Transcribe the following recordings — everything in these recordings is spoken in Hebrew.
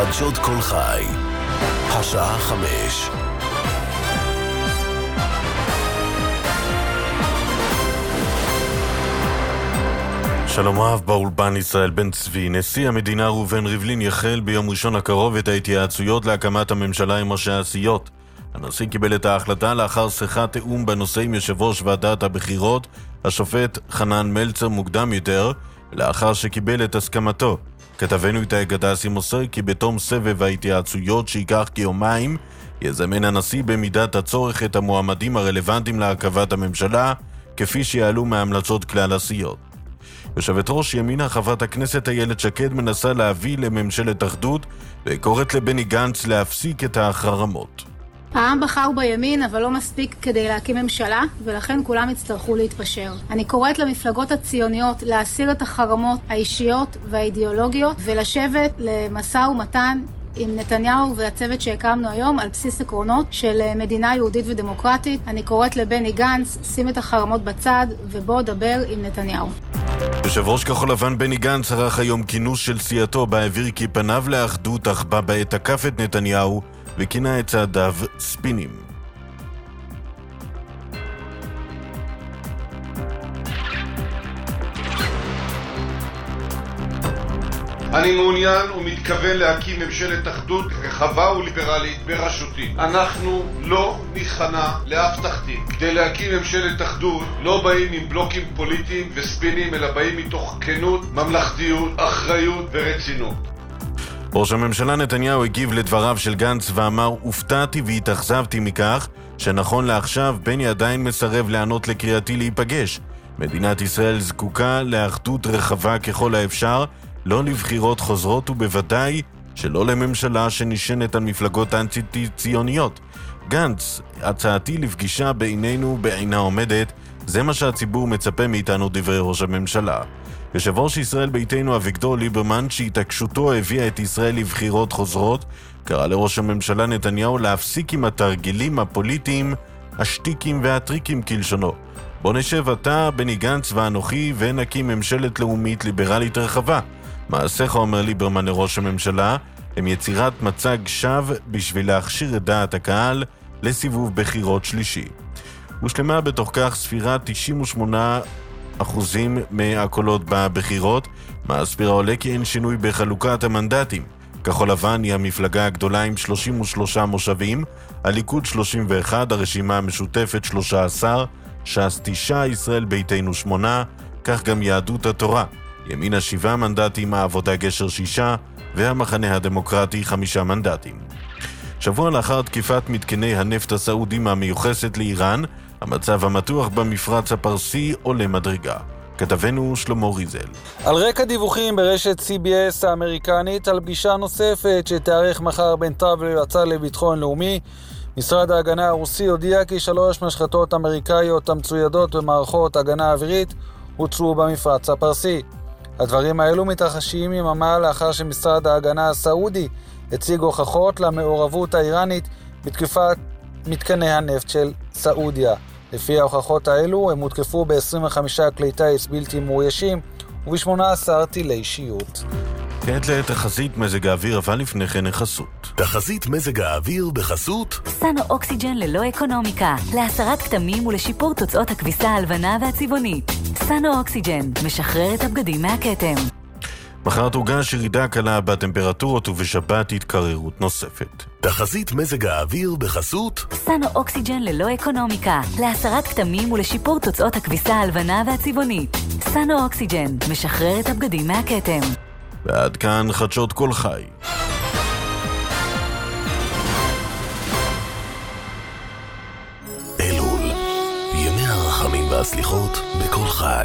חדשות כל חי, השעה 5. שלום רב, באולפן ישראל בן צבי. נשיא המדינה ראובן ריבלין יחל ביום ראשון הקרוב את ההתייעצויות להקמת הממשלה עם ראשי הסיעות. הנשיא קיבל את ההחלטה לאחר שיחת תיאום בנושא עם יושב ראש ועדת הבחירות, השופט חנן מלצר, מוקדם יותר, לאחר שקיבל את הסכמתו. כתבנו איתי גדסי מוסר כי בתום סבב ההתייעצויות שיקח כיומיים, יזמן הנשיא במידת הצורך את המועמדים הרלוונטיים להרכבת הממשלה, כפי שיעלו מהמלצות כלל הסיעות. יושבת ראש ימינה חברת הכנסת איילת שקד מנסה להביא לממשלת אחדות וקוראת לבני גנץ להפסיק את החרמות. העם בחר בימין, אבל לא מספיק כדי להקים ממשלה, ולכן כולם יצטרכו להתפשר. אני קוראת למפלגות הציוניות להסיר את החרמות האישיות והאידיאולוגיות ולשבת למשא ומתן עם נתניהו והצוות שהקמנו היום על בסיס עקרונות של מדינה יהודית ודמוקרטית. אני קוראת לבני גנץ, שים את החרמות בצד ובוא דבר עם נתניהו. יושב ראש כחול לבן בני גנץ ערך היום כינוס של סיעתו בהעביר כי פניו לאחדות, אך בה בעת תקף את נתניהו וכינה את צעדיו ספינים. אני מעוניין ומתכוון להקים ממשלת אחדות רחבה וליברלית בראשותי. אנחנו לא נכנע לאף תחתית. כדי להקים ממשלת אחדות לא באים עם בלוקים פוליטיים וספינים, אלא באים מתוך כנות, ממלכתיות, אחריות ורצינות. ראש הממשלה נתניהו הגיב לדבריו של גנץ ואמר, הופתעתי והתאכזבתי מכך שנכון לעכשיו בני עדיין מסרב לענות לקריאתי להיפגש. מדינת ישראל זקוקה לאחדות רחבה ככל האפשר, לא לבחירות חוזרות ובוודאי שלא לממשלה שנשענת על מפלגות אנטי-ציוניות. גנץ, הצעתי לפגישה בינינו בעינה עומדת, זה מה שהציבור מצפה מאיתנו, דברי ראש הממשלה. יושב ראש ישראל ביתנו אביגדור ליברמן, שהתעקשותו הביאה את ישראל לבחירות חוזרות, קרא לראש הממשלה נתניהו להפסיק עם התרגילים הפוליטיים, השטיקים והטריקים כלשונו. בוא נשב אתה, בני גנץ ואנוכי, ונקים ממשלת לאומית ליברלית רחבה. מעשיך, אומר ליברמן לראש הממשלה, הם יצירת מצג שווא בשביל להכשיר את דעת הקהל לסיבוב בחירות שלישי. הושלמה בתוך כך ספירת 98% מהקולות בבחירות. מהספירה עולה כי אין שינוי בחלוקת המנדטים. כחול לבן היא המפלגה הגדולה עם 33 מושבים, הליכוד 31, הרשימה המשותפת 13, ש"ס 9, ישראל ביתנו 8, כך גם יהדות התורה. ימינה 7 מנדטים, העבודה גשר 6, והמחנה הדמוקרטי 5 מנדטים. שבוע לאחר תקיפת מתקני הנפט הסעודים המיוחסת לאיראן, המצב המתוח במפרץ הפרסי עולה מדרגה. כתבנו שלמה ריזל. על רקע דיווחים ברשת CBS האמריקנית על פגישה נוספת שתארך מחר בין טראמפ ליועצה לביטחון לאומי, משרד ההגנה הרוסי הודיע כי 3 משחטות אמריקאיות המצוידות במערכות הגנה אווירית הוצאו במפרץ הפרסי. הדברים האלו מתרחשים יממה לאחר שמשרד ההגנה הסעודי הציג הוכחות למעורבות האיראנית בתקיפת מתקני הנפט של סעודיה. לפי ההוכחות האלו הם הותקפו ב-25 כלי טיס בלתי מאוישים וב-18 טילי שיוט. כעת לתחזית מזג האוויר, אבל לפני כן החסות. תחזית מזג האוויר בחסות סנו אוקסיג'ן ללא אקונומיקה, להסרת כתמים ולשיפור תוצאות הכביסה הלבנה והצבעונית. סנו אוקסיג'ן משחרר את הבגדים מהכתם. מחר תורגש ירידה קלה בטמפרטורות ובשבת התקררות נוספת. תחזית מזג האוויר בחסות סנו אוקסיג'ן ללא אקונומיקה, להסרת כתמים ולשיפור תוצאות הכביסה הלבנה והצבעונית. סנו אוקסיג'ן משחרר את הבגדים מהכתם. ועד כאן חדשות כל חי. אלול, ימי הרחמים והסליחות בכל חי.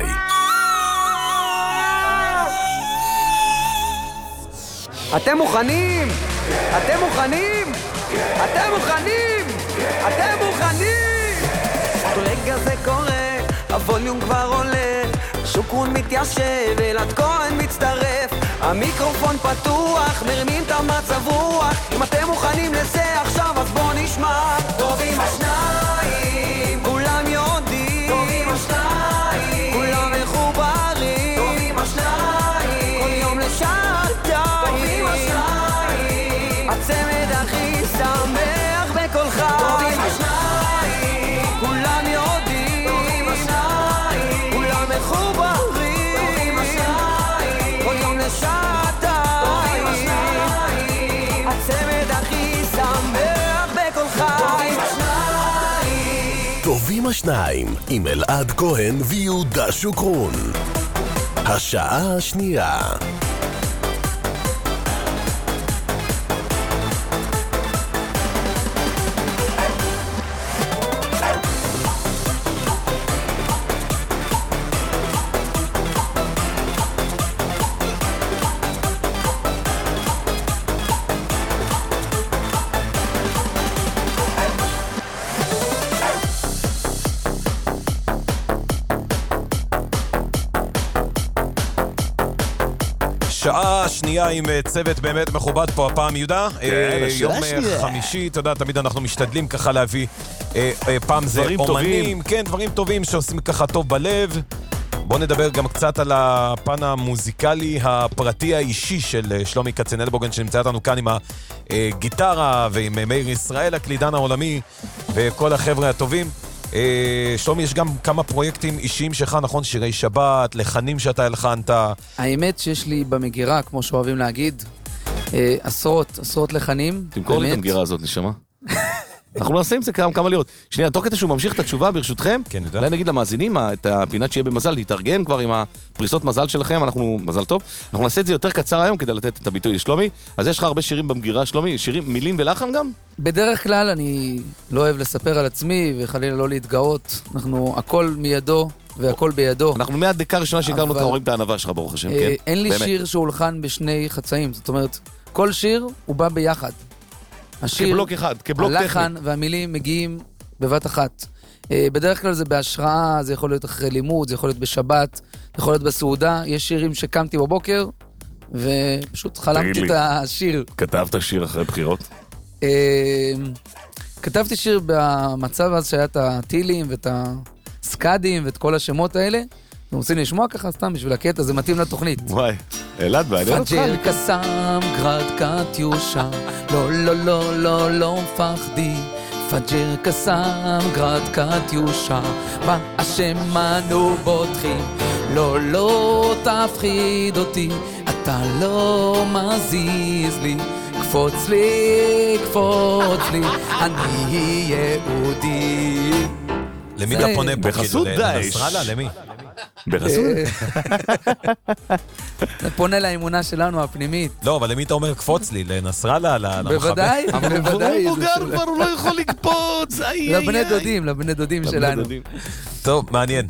אתם מוכנים? אתם מוכנים? אתם מוכנים? אתם מוכנים? רגע זה קורה, הווליום כבר עולה, שוקרון מתיישב, אלעד כהן מצטרף, המיקרופון פתוח, מרימים את המצב רוח. אם אתם מוכנים לזה עכשיו אז בוא נשמע. טובים השניים, כולם יודעים, טובים השניים, כולם מחוברים, טובים השניים, כל יום לשעתיים, טובים השניים, עם השניים, עם אלעד כהן ויהודה שוקרון. השעה השנייה. שעה שנייה עם צוות באמת מכובד פה הפעם, יהודה. יום חמישי, אתה יודע, תמיד אנחנו משתדלים ככה להביא, פעם זה אומנים, כן, דברים טובים שעושים ככה טוב בלב. בואו נדבר גם קצת על הפן המוזיקלי הפרטי האישי של שלומי כצנלבוגן, שנמצא אותנו כאן עם הגיטרה, ועם מאיר ישראל, הקלידן העולמי, וכל החבר'ה הטובים. שלומי, יש גם כמה פרויקטים אישיים שלך, נכון? שירי שבת, לחנים שאתה הלחנת. האמת שיש לי במגירה, כמו שאוהבים להגיד, עשרות לחנים. תמכור לי את המגירה הזאת, נשמה. אנחנו נעשה עם זה כמה לראות. שנייה, תוך כדי שהוא ממשיך את התשובה, ברשותכם, אולי נגיד למאזינים, את הפינת שיהיה במזל, להתארגן כבר עם הפריסות מזל שלכם, אנחנו, מזל טוב. אנחנו נעשה את זה יותר קצר היום כדי לתת את הביטוי לשלומי. אז יש לך הרבה שירים במגירה, שלומי? שירים, מילים ולחן גם? בדרך כלל אני לא אוהב לספר על עצמי, וחלילה לא להתגאות. אנחנו, הכל מידו והכל בידו. אנחנו מהדקה ראשונה שהכרנו אותך, רואים את הענווה שלך, ברוך השם, כן? אין לי שיר שהולחן בשני חצאים. זאת אומרת, כל שיר הוא בא ביחד. השיר, כבלוק אחד, כבלוק טכני. הלחן והמילים מגיעים בבת אחת. בדרך כלל זה בהשראה, זה יכול להיות אחרי לימוד, זה יכול להיות בשבת, זה יכול להיות בסעודה. יש שירים שקמתי בבוקר, ופשוט חלמתי את השיר. כתבת שיר אחרי בחירות? כתבתי שיר במצב אז שהיה את הטילים ואת הסקאדים ואת כל השמות האלה. אתם רוצים לשמוע ככה סתם בשביל הקטע, זה מתאים לתוכנית. וואי, אלעד בעניין אותך. פג'ר קסם, גרד קטיושה, לא, לא, לא, לא, לא מפחדי. פג'ר קסם, גרד קטיושה, מה השם אנו בוטחים? לא, לא תפחיד אותי, אתה לא מזיז לי. קפוץ לי, אני יהודי. למי אתה פונה פה? בחסות דאעש. לנסראללה, למי? בחסות? פונה לאמונה שלנו הפנימית. לא, אבל למי אתה אומר קפוץ לי? לנסראללה? למחבל? בוודאי, בוודאי. הוא מבוגר כבר, הוא לא יכול לקפוץ. לבני דודים שלנו. טוב, מעניין.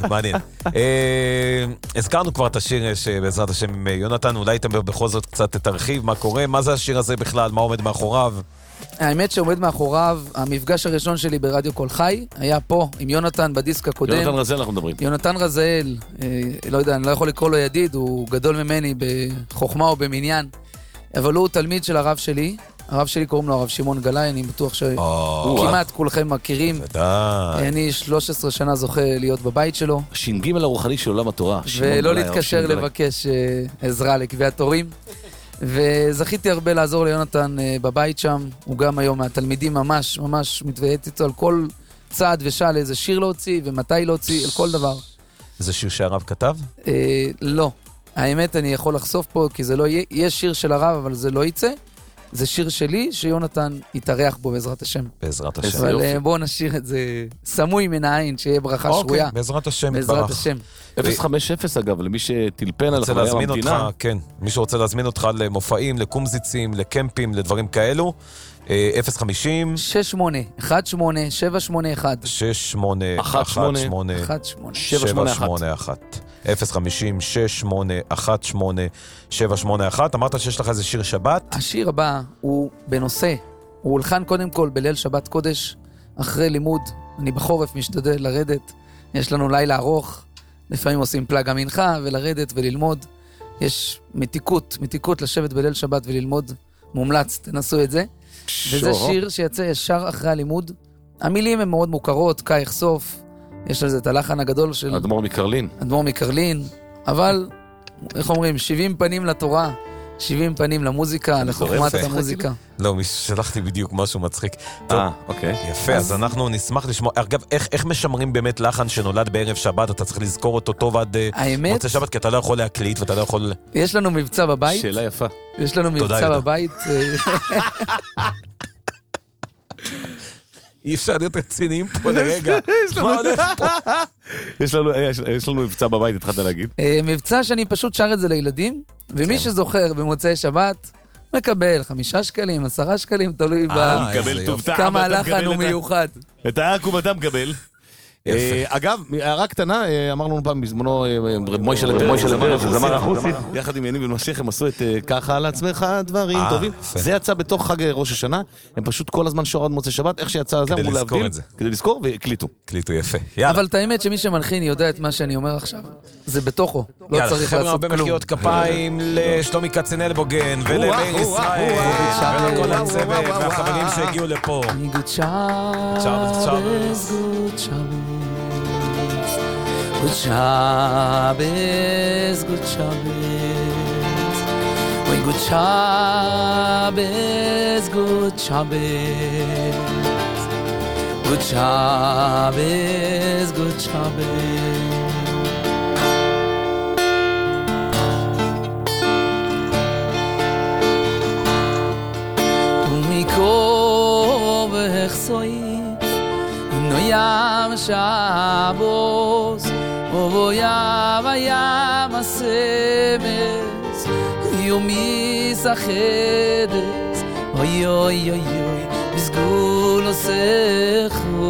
הזכרנו כבר את השיר שבעזרת השם עם יונתן, אולי אתם בכל זאת קצת תרחיב מה קורה, מה זה השיר הזה בכלל, מה עומד מאחוריו? האמת שעומד מאחוריו, המפגש הראשון שלי ברדיו קול חי, היה פה עם יונתן בדיסק הקודם. יונתן רזאל אנחנו מדברים. יונתן רזאל, לא יודע, אני לא יכול לקרוא לו ידיד, הוא גדול ממני בחוכמה או במניין, אבל הוא תלמיד של הרב שלי, הרב שלי קוראים לו הרב שמעון גלאי, אני בטוח שכמעט כולכם מכירים. אני 13 שנה זוכה להיות בבית שלו. הש"ג הרוחני של עולם התורה. ולא להתקשר לבקש עזרה לקביעת תורים. וזכיתי הרבה לעזור ליונתן בבית שם, הוא גם היום מהתלמידים ממש מתוויית איתו על כל צעד ושעל איזה שיר להוציא ומתי להוציא, על כל דבר. זה שיר שהרב כתב? לא. האמת אני יכול לחשוף פה, כי זה לא יהיה, יש שיר של הרב אבל זה לא יצא. זה שיר שלי שיונתן יתארח בו בעזרת השם. בעזרת השם. אבל בואו נשאיר את זה סמוי מן העין, שיהיה ברכה שרויה. בעזרת השם. בעזרת השם. 050 אגב, למי שתלפן על חוויה הממתינה. כן, מי שרוצה להזמין אותך למופעים, לקומזיצים, לקמפים, לדברים כאלו. 050 6818 781 781 050-6818-781. אמרת שיש לך איזה שיר שבת? השיר הבא הוא בנושא, הוא הולחן קודם כל בליל שבת קודש, אחרי לימוד, אני בחורף משתדל לרדת, יש לנו לילה ארוך, לפעמים עושים פלאג המנחה ולרדת וללמוד, יש מתיקות לשבת בליל שבת וללמוד, מומלץ, תנסו את זה. וזה שיר שיצא ישר אחרי הלימוד, המילים הן מאוד מוכרות, קאי יחשוף, יש לזה את הלחן הגדול של אדמו"ר מקרלין, אבל, איך אומרים, 70 פנים לתורה, 70 פנים למוזיקה, לחוכמת המוזיקה. לא, שלחתי בדיוק משהו מצחיק. אוקיי. יפה, אז אנחנו נשמח לשמוע. אגב, איך משמרים באמת לחן שנולד בערב שבת? אתה צריך לזכור אותו טוב עד מוצא שבת, כי אתה לא יכול להקליט ואתה לא יכול... יש לנו מבצע בבית. שאלה יפה. יש לנו מבצע בבית. אי אפשר להיות רציניים פה לרגע. מה הולך פה? יש לנו מבצע בבית, התחלת להגיד. מבצע שאני פשוט שר את זה לילדים, ומי שזוכר במוצאי שבת, מקבל 5 שקלים, 10 שקלים, תלוי מקבל טוב טעם. כמה הלחן הוא מיוחד. את העקוב אתה מקבל. אגב, הערה קטנה, אמרנו פעם בזמנו, מוישה לברש, זמר החוסית, יחד עם יניב ומשיח, הם עשו את ככה לעצמך דברים טובים. זה יצא בתוך חג ראש השנה, הם פשוט כל הזמן שורד מוצאי שבת, איך שיצא הזה, אמרו להבדיל, כדי לזכור, והקליטו. הקליטו יפה. אבל את האמת שמי שמלחין יודע את מה שאני אומר עכשיו, זה בתוכו, לא צריך לעשות חבר'ה, הרבה כלום. מחיאות כפיים לשלומי כצנלבוגן, ולמאיר ישראל, ולכל הצוות, והחברים שהגיעו לפה. Good Shabbos, good Shabbos, good Shabbos, good Shabbos, oy good Shabbos, good Shabbos, good Shabbos, good Shabbos. No yam Shabbos, o yam yam semes, yomi sachedes, oy oy oy oy, bizgul osecho.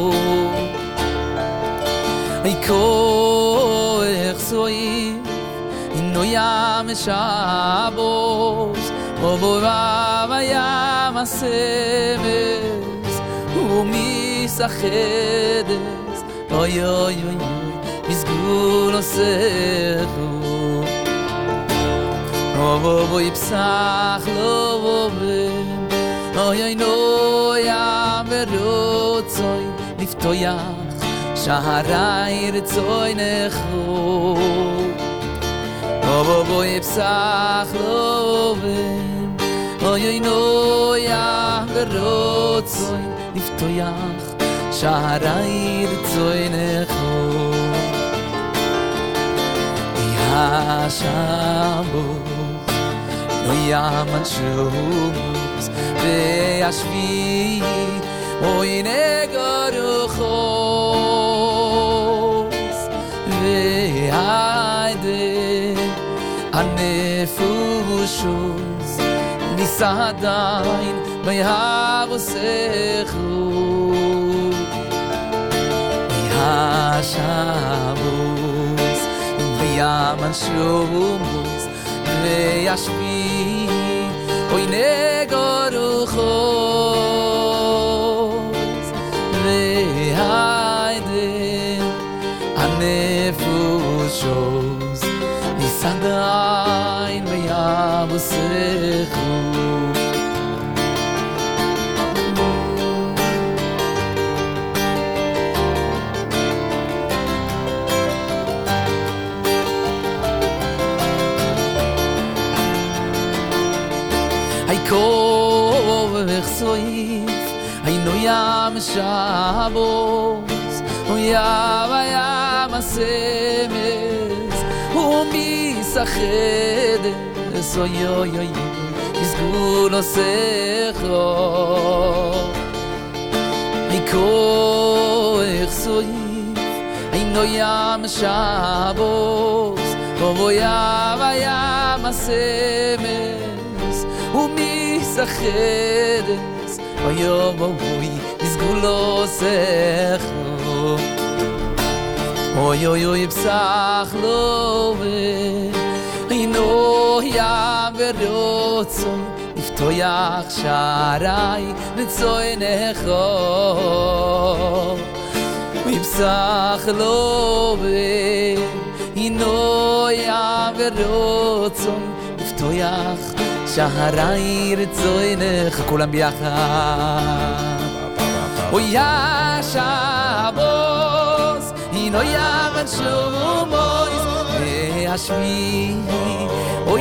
Ay koech soim, no yam Shabbos, o yam yam semes, yomi sachedes, oy oy oy oy, bizgul osecho. Oy psach lo oy oy no yam verotzoy, liftoyach shaharai retzoy necho. Oy psach lo oy oy no yam verotzoy, liftoyach shaharai retzoy necho. Shabbos no yaman shomos ve'ashvi oy negaruchos ve'ayde anefushos nisadain ve'havosechu Shabbos yaman shomos ve'ashvi oy negaruchos ve'ayde anefushos nisadain ve'havosechu. Koech soif, ayno yam Shabbos, o yam semes, o misachedes, oy oy oy, bizgul osecho. Koech soif, ayno yam Shabbos, o yam semes, sachedes oy oy bizgulo secho. Oy oy oy psach lo ino yam verotzo iftoyach sharai retzoy necho. Oy psach lo ino yam verotzo iftoyach shaharai retzoy necho. כולם ביחד. אוי יא שבוס, הינו ימן שומויס, והשמי, אוי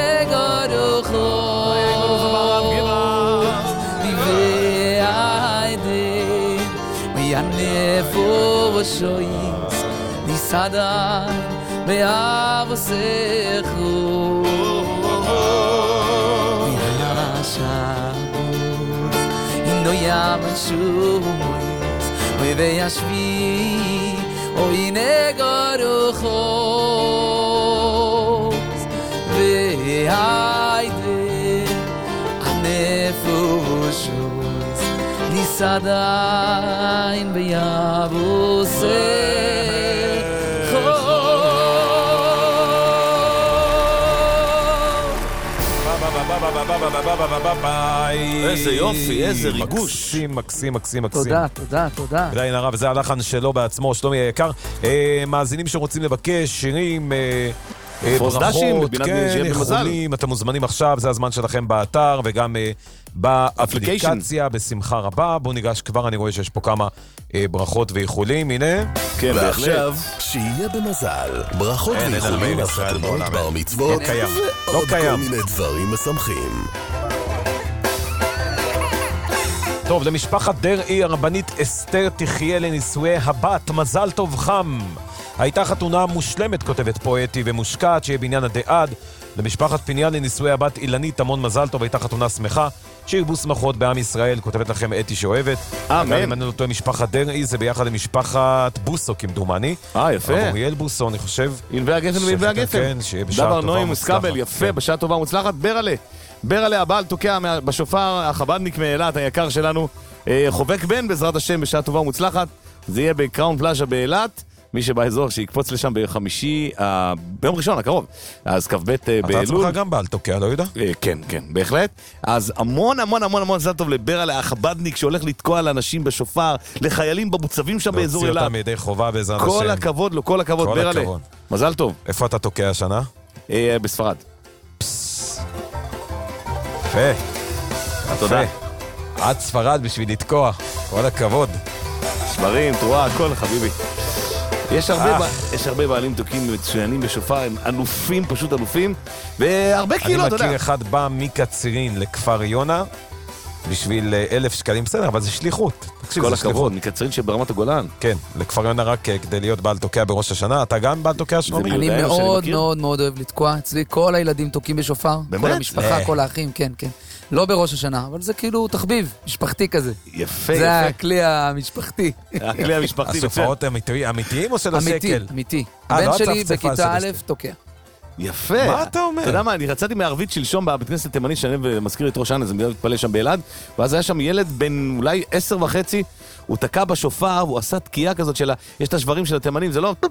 נגרוכות, והעדן, וינפו ושויס, ניסדן, ואבוסכו. יam shumos oy ve yashvi oy negaruchos ve hayde anefushos lisadain be yavose איזה יופי, איזה ריגוש. מקסים. תודה. ראיין הרב, זה הלחן שלו בעצמו, שלומי היקר. מאזינים שרוצים לבקש שירים, ברכות, כן, איחולים, אתם מוזמנים עכשיו, זה הזמן שלכם באתר וגם באפליקציה, בשמחה רבה. בואו ניגש כבר, אני רואה שיש פה כמה ברכות ואיחולים, הנה. כן, ועכשיו, שיהיה במזל, ברכות ואיחולים על חתונות, בר מצוות, ועוד כל מיני דברים משמחים. טוב, למשפחת דרעי, הרבנית אסתר תחיה לנישואי הבת, מזל טוב חם. הייתה חתונה מושלמת, כותבת פה אתי, ומושקעת, שיהיה בעניין הדעד. למשפחת פיניאן לנישואי הבת אילנית, המון מזל טוב, הייתה חתונה שמחה. שירבו שמחות בעם ישראל, כותבת לכם אתי שאוהבת. אמן. אם אני לא טועה, משפחת דרעי, זה ביחד למשפחת בוסו, כמדומני. יפה. אוריאל בוסו, אני חושב. ענבי הגפן וענבי הגפן. כן, שיהיה בשעה טובה דבר נוי ומוצלחת. מוסקבל, יפה, בשעה טובה ומוצלחת. ברלה, הבעל תוקע בשופר, החבדניק מאילת, היקר שלנו, חובק בן בעזרת השם בשעה טובה ומוצלחת. זה יהיה בקראון פלאז'ה באילת. מי שבאזור שיקפוץ לשם בחמישי, ביום ראשון הקרוב, אז כ"ב באלול. אתה עצמך גם בעל תוקע, לא יודע? כן, בהחלט. אז המון מזל טוב לברלה החבדניק שהולך לתקוע לאנשים בשופר, לחיילים במוצבים שם באזור אילת. להוציא אותם מידי חובה בעזרת השם. כל הכבוד לו, כל הכבוד ברלה. מזל טוב. איפה אתה תוקע השנה? בספרד. יפה. תודה. עד ספרד בשביל לתקוע. כל הכבוד. שברים, תרועה, הכל חביבי. יש הרבה בעלים תוקים מצוינים בשופר, הם אלופים, פשוט אלופים, והרבה קהילות, אתה יודע. אני מכיר אחד בא מקצרין לכפר יונה, בשביל 1,000 שקלים, בסדר, אבל זה שליחות. כל הכבוד, מקצרין שברמת הגולן. כן, לכפר יונה רק כדי להיות בעל תוקע בראש השנה. אתה גם בעל תוקע שלומי? אני מאוד מאוד מאוד אוהב לתקוע, אצלי כל הילדים תוקים בשופר, כל המשפחה, כל האחים, כן. לא בראש השנה, אבל זה כאילו תחביב, משפחתי כזה. יפה. זה הכלי המשפחתי. הכלי המשפחתי. הסופרות אמיתיים או של השקל? אמיתי. הבן שלי בכיתה א' תוקע. יפה. מה אתה אומר? אתה יודע מה, אני רציתי מערבית שלשום בבית כנסת תימני שאני מזכיר את ראש העין, אז אני מתפלל שם באלעד, ואז היה שם ילד בן אולי 10.5, הוא תקע בשופר, הוא עשה תקיעה כזאת של יש את השברים של התימנים, זה לא...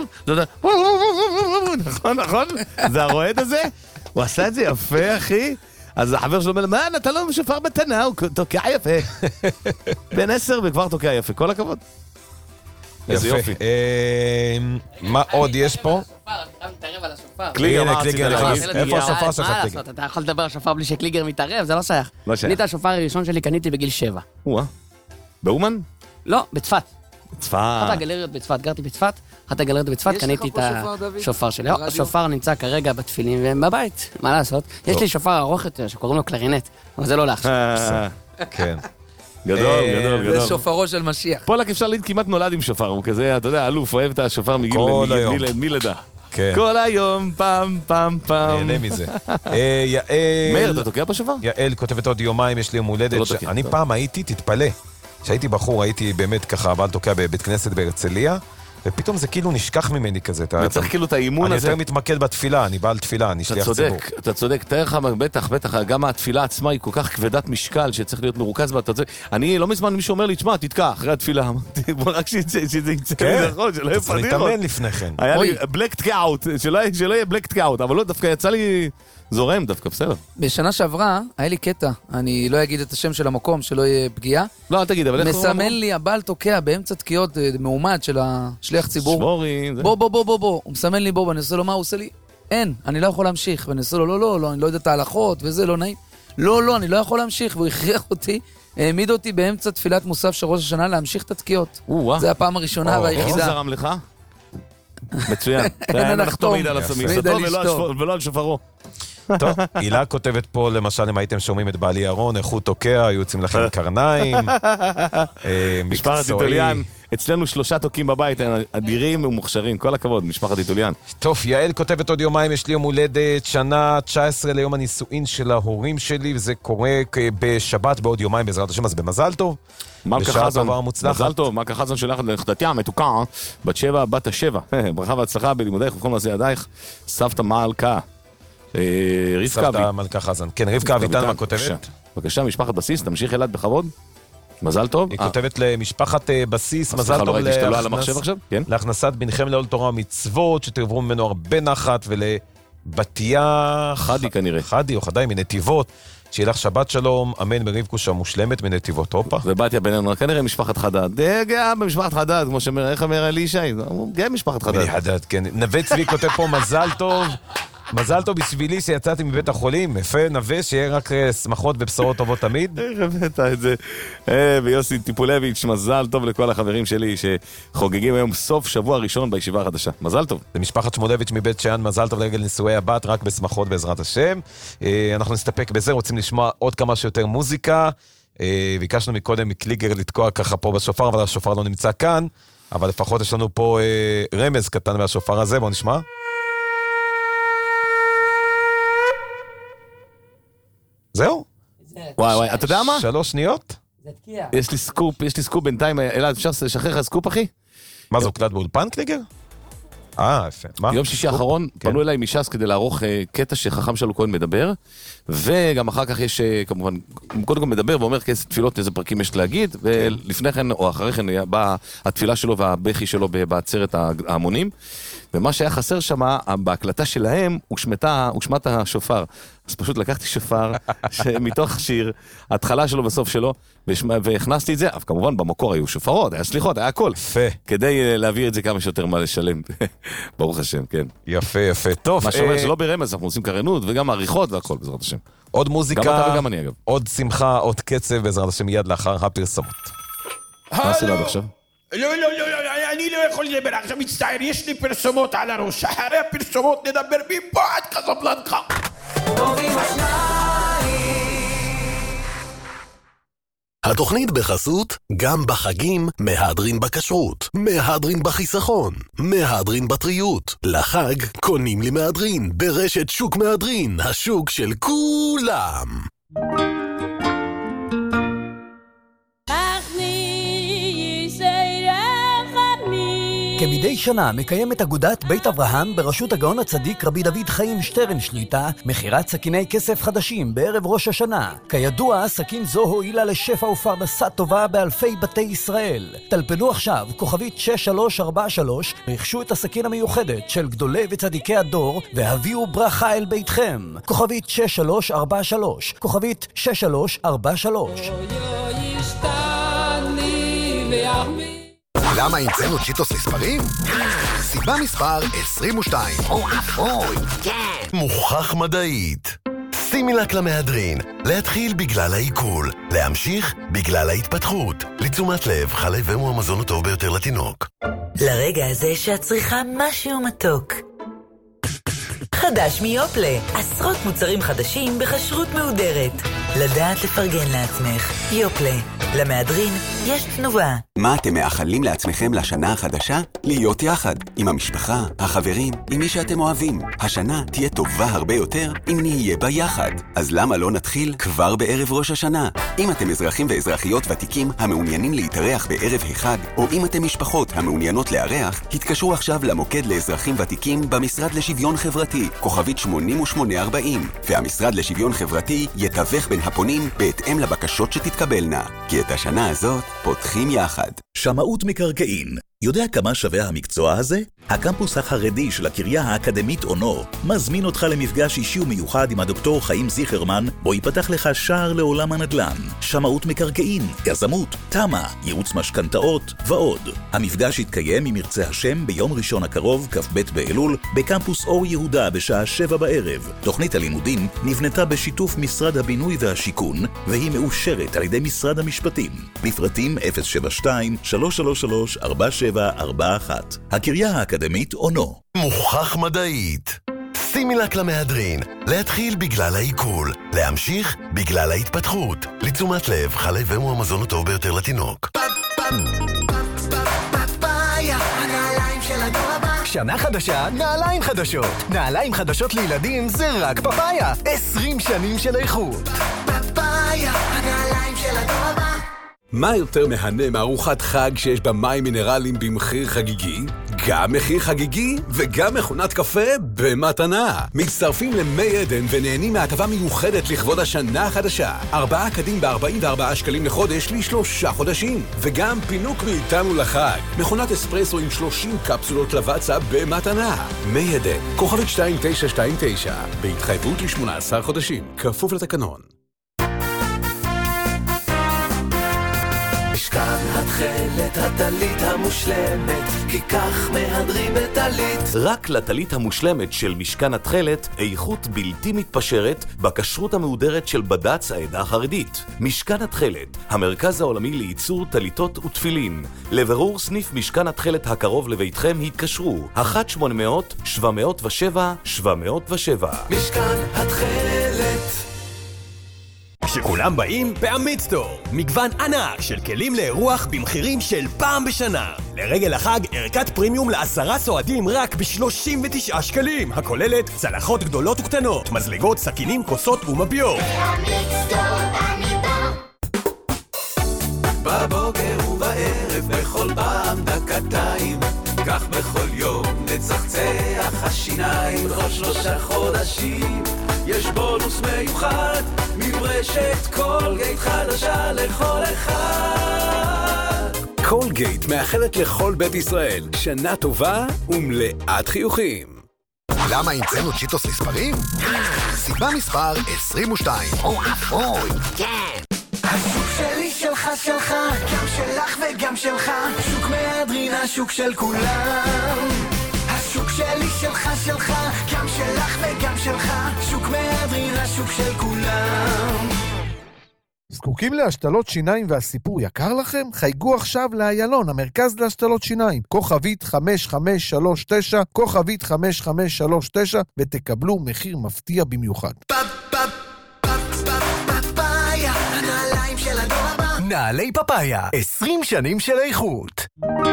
נכון? זה הרועד הזה? הוא עשה את זה יפה, אחי. אז החבר שלו אומר, מה, נתן לו שופר בתנה, הוא תוקע יפה. בן 10 וכבר תוקע יפה, כל הכבוד. איזה יופי. מה עוד יש פה? קליגר, מה רצית להגיד? איפה השופר שלך? מה לעשות, אתה יכול לדבר על שופר בלי שקליגר מתערב, זה לא שייך. אני את השופר הראשון שלי קניתי בגיל 7. באומן? לא, בצפת. צפת. אחת הגלריות בצפת, גרתי בצפת, אחת הגלריות בצפת, קניתי את השופר שלי. השופר נמצא כרגע בתפילים והם בבית, מה לעשות? יש לי שופר ארוך יותר שקוראים לו קלרינט, אבל זה לא לעכשיו. כן. גדול. זה שופרו של משיח. פולק אפשר להגיד כמעט נולד עם שופר, הוא כזה, אתה יודע, אלוף, אוהב את השופר מגיל לידה. כל היום, פעם. נהנה מזה. יעל... מאיר, אתה תוקע בשופר? יעל כותבת עוד יומיים, יש לי יום הולדת. אני פעם הייתי, תתפלא. כשהייתי בחור, הייתי באמת ככה, בעל תוקע בבית כנסת בהרצליה, ופתאום זה כאילו נשכח ממני כזה. וצריך כאילו את האימון הזה. אני יותר מתמקד בתפילה, אני בעל תפילה, אני שליח ציבור. אתה צודק, תאר לך, בטח, גם התפילה עצמה היא כל כך כבדת משקל, שצריך להיות מרוכז בה, אתה צודק. אני לא מזמן מישהו אומר לי, תשמע, תתקע אחרי התפילה. בוא רק שזה יצא לי נכון, שלא יהיה פדירות. אתה צריך להתאמן לפני כן. היה לי בלק תקעאות, שלא יהיה בלק תקעאות, אבל לא, דווקא יצא לי זורם דווקא, בסדר. בשנה שעברה, היה לי קטע, אני לא אגיד את השם של המקום, שלא יהיה פגיעה. לא, אל תגיד, אבל איך מסמן לי הבעל תוקע באמצע תקיעות מעומד של השליח ציבור. שמורי. בוא, הוא מסמן לי בוא, ואני עושה לו מה, הוא עושה לי, אין, אני לא יכול להמשיך, ואני עושה לו, לא, אני לא יודע את ההלכות, וזה לא נעים. לא, אני לא יכול להמשיך, והוא הכריח אותי, העמיד אותי באמצע תפילת מוסף של ראש השנה להמשיך את התקיעות. זה הפעם הראשונה והיחידה. איך זרם לך? מצוין. אין הנחתום. ולא על שופרו. טוב, הילה כותבת פה, למשל, אם הייתם שומעים את בעלי ארון, איך הוא תוקע, היו יוצאים לכם קרניים. משפחת איטליאן, אצלנו 3 תוקים בבית, אדירים ומוכשרים, כל הכבוד, משפחת איטוליאן. טוב, יעל כותבת עוד יומיים, יש לי יום הולדת, שנה 19 ליום הנישואין של ההורים שלי, וזה קורה בשבת בעוד יומיים בעזרת השם, אז במזל טוב. מלכה חזן, מזל טוב, מלכה חזן שלך לחדתי המתוקה, בת 7, בת 7. ברכה והצלחה בלימודייך וכל מעשי ידייך, סבתא מלכה. סבתא מלכה חזן. כן, רבקה אביטן, מה כותבת? בבקשה, משפחת בסיס, תמשיך אלעד בכבוד. מזל טוב. היא כותבת למשפחת בסיס, מזל טוב להכנסת בנכם לעול תורה ומצוות, שתעברו ממנו הרבה נחת, ולבתיה חדי כנראה. חדי או חדי מנתיבות, שיהיה לך שבת שלום, אמן ברבקוש המושלמת מנתיבות הופה. ובתיה בינינו, כנראה משפחת חדד. גאה במשפחת חדד, כמו שאומר, איך אומר אלי ישי? גאה משפחת חדד. כן. נווה צבי כותב פה מזל טוב. מזל טוב בשבילי שיצאתי מבית החולים, יפה נווה, שיהיה רק שמחות ובשורות טובות תמיד. איך הבאת את זה? ויוסי טיפולביץ', מזל טוב לכל החברים שלי שחוגגים היום סוף שבוע ראשון בישיבה החדשה. מזל טוב. למשפחת שמולביץ' מבית שאן, מזל טוב לרגל נישואי הבת, רק בשמחות בעזרת השם. אנחנו נסתפק בזה, רוצים לשמוע עוד כמה שיותר מוזיקה. ביקשנו מקודם מקליגר לתקוע ככה פה בשופר, אבל השופר לא נמצא כאן, אבל לפחות יש לנו פה רמז קטן מהשופר הזה, בואו נשמע. זהו? וואי, אתה יודע מה? 3 שניות? זה תקיע. יש לי סקופ בינתיים, אלעד, אפשר לשחרר לך סקופ, אחי? מה זה, הוקלט באולפן קליגר? יפה. מה? יום שישי האחרון פנו אליי מש"ס כדי לערוך קטע שחכם שלו כהן מדבר, וגם אחר כך יש כמובן, קודם כל מדבר ואומר כאיזה תפילות, איזה פרקים יש להגיד, ולפני כן או אחרי כן באה התפילה שלו והבכי שלו בעצרת ההמונים, ומה שהיה חסר שם, בהקלטה שלהם, הושמט השופר. אז פשוט לקחתי שופר מתוך שיר, ההתחלה שלו בסוף שלו, והכנסתי את זה, אבל כמובן במקור היו שופרות, היה סליחות, היה הכל. יפה. כדי להביא את זה כמה שיותר מה לשלם. ברוך השם, כן. יפה, טוב. מה שאומר שלא ברמז, אנחנו עושים קרנות, וגם עריכות והכל, בעזרת השם. עוד מוזיקה, גם אתה וגם אני אגב. עוד שמחה, עוד קצב, בעזרת השם מיד לאחר הפרסומות. מה עשינו עד עכשיו? לא, אני לא יכול לדבר עכשיו, מצטער, יש לי פרסומות על הראש, אחרי הפרסומות נדבר מפה עד קזבלנקה. התוכנית בחסות, גם בחגים מהדרין בכשרות, מהדרין בחיסכון, מהדרין בטריות. לחג קונים לי מהדרין ברשת שוק מהדרין, השוק של כולם. כמדי שנה מקיימת אגודת בית אברהם בראשות הגאון הצדיק רבי דוד חיים שטרן שליטה מכירת סכיני כסף חדשים בערב ראש השנה. כידוע, סכין זו הועילה לשפע ופרנסה טובה באלפי בתי ישראל. טלפנו עכשיו, כוכבית 6343, רכשו את הסכין המיוחדת של גדולי וצדיקי הדור והביאו ברכה אל ביתכם. כוכבית 6343, כוכבית 6343. למה המצאנו צ'יטוס מספרים? סיבה מספר 22. אוי, כן. מוכח מדעית. שימי לק למהדרין. להתחיל בגלל העיכול. להמשיך בגלל ההתפתחות. לתשומת לב, חלב הוא המזון הטוב ביותר לתינוק. לרגע הזה שאת צריכה משהו מתוק. חדש מיופלה. עשרות מוצרים חדשים בכשרות מהודרת. לדעת לפרגן לעצמך. יופלה. למהדרין יש תנובה. מה אתם מאחלים לעצמכם לשנה החדשה? להיות יחד, עם המשפחה, החברים, עם מי שאתם אוהבים. השנה תהיה טובה הרבה יותר אם נהיה בה יחד. אז למה לא נתחיל כבר בערב ראש השנה? אם אתם אזרחים ואזרחיות ותיקים המעוניינים להתארח בערב החג, או אם אתם משפחות המעוניינות לארח, התקשרו עכשיו למוקד לאזרחים ותיקים במשרד לשוויון חברתי, כוכבית 8840, והמשרד לשוויון חברתי יתווך בין הפונים בהתאם לבקשות שתתקבלנה. כי את השנה הזאת פותחים יחד. שמאות מקרקעין. יודע כמה שווה המקצוע הזה? הקמפוס החרדי של הקריה האקדמית אונו מזמין אותך למפגש אישי ומיוחד עם הדוקטור חיים זיכרמן, בו ייפתח לך שער לעולם הנדל"ן, שמאות מקרקעין, יזמות, תמה, ייעוץ משכנתאות ועוד. המפגש יתקיים אם ירצה השם ביום ראשון הקרוב, כ"ב באלול, בקמפוס אור יהודה בשעה 7 בערב. תוכנית הלימודים נבנתה בשיתוף משרד הבינוי והשיכון, והיא מאושרת על ידי משרד המשפטים. לפרטים 072-333-4741. הקריה האקדמית אונו. מוכח מדעית. שימי לק למהדרין. להתחיל בגלל העיכול. להמשיך בגלל ההתפתחות. לתשומת לב, חלב הוא המזון הטוב ביותר לתינוק. שנה חדשה, נעליים חדשות. נעליים חדשות לילדים זה רק פפאיה. 20 שנים של איכות. פפאיה, הנעליים של הדור הבא. מה יותר מהנה מארוחת חג שיש בה מים מינרלים במחיר חגיגי? גם מחיר חגיגי וגם מכונת קפה במתנה. מצטרפים למי עדן ונהנים מהטבה מיוחדת לכבוד השנה החדשה. 4 קדים ב-44 שקלים לחודש ל3 חודשים. וגם פינוק מאיתנו לחג. מכונת אספרסו עם 30 קפסולות לבצע במתנה. מי עדן, כוכבית 2929, בהתחייבות ל18 חודשים. כפוף לתקנון. משכן התכלת, הטלית המושלמת, כי כך מהדרים בטלית. רק לטלית המושלמת של משכן התכלת, איכות בלתי מתפשרת בכשרות המהודרת של בד"ץ העדה החרדית. משכן התכלת, המרכז העולמי לייצור טליתות ותפילין. לברור סניף משכן התכלת הקרוב לביתכם התקשרו 1-800-707-707. משכן התכלת. כשכולם באים באמיצטור, מגוון ענק של כלים לאירוח במחירים של פעם בשנה. לרגל החג, ערכת פרימיום ל10 סועדים רק ב39 שקלים, הכוללת צלחות גדולות וקטנות, מזלגות, סכינים, כוסות ומביאות. באמיצטור אני בא. בבוקר ובערב בכל פעם דקתיים, כך בכל יום נצחצח השיניים. בכל 3 חודשים יש בונוס מיוחד מברשת קולגייט חדשה לכל אחד. קולגייט מאחלת לכל בית ישראל שנה טובה ומלאת חיוכים. למה המצאנו צ'יטוס לספרים? סיבה מספר 22. אפוי, כן. השוק שלי שלך שלך, גם שלך וגם שלך. שוק מהדרין, השוק של כולם. השוק שלי שלך שלך, גם שלך וגם שלך. שוק מהדרין, השוק של כולם. זקוקים להשתלות שיניים והסיפור יקר לכם? חייגו עכשיו לאיילון, המרכז להשתלות שיניים. כוכבית 5539, כוכבית 5539, ותקבלו מחיר מפתיע במיוחד. פפאיה, הנעליים של הדור הבא. נעלי פפאיה, 20 שנים של איכות.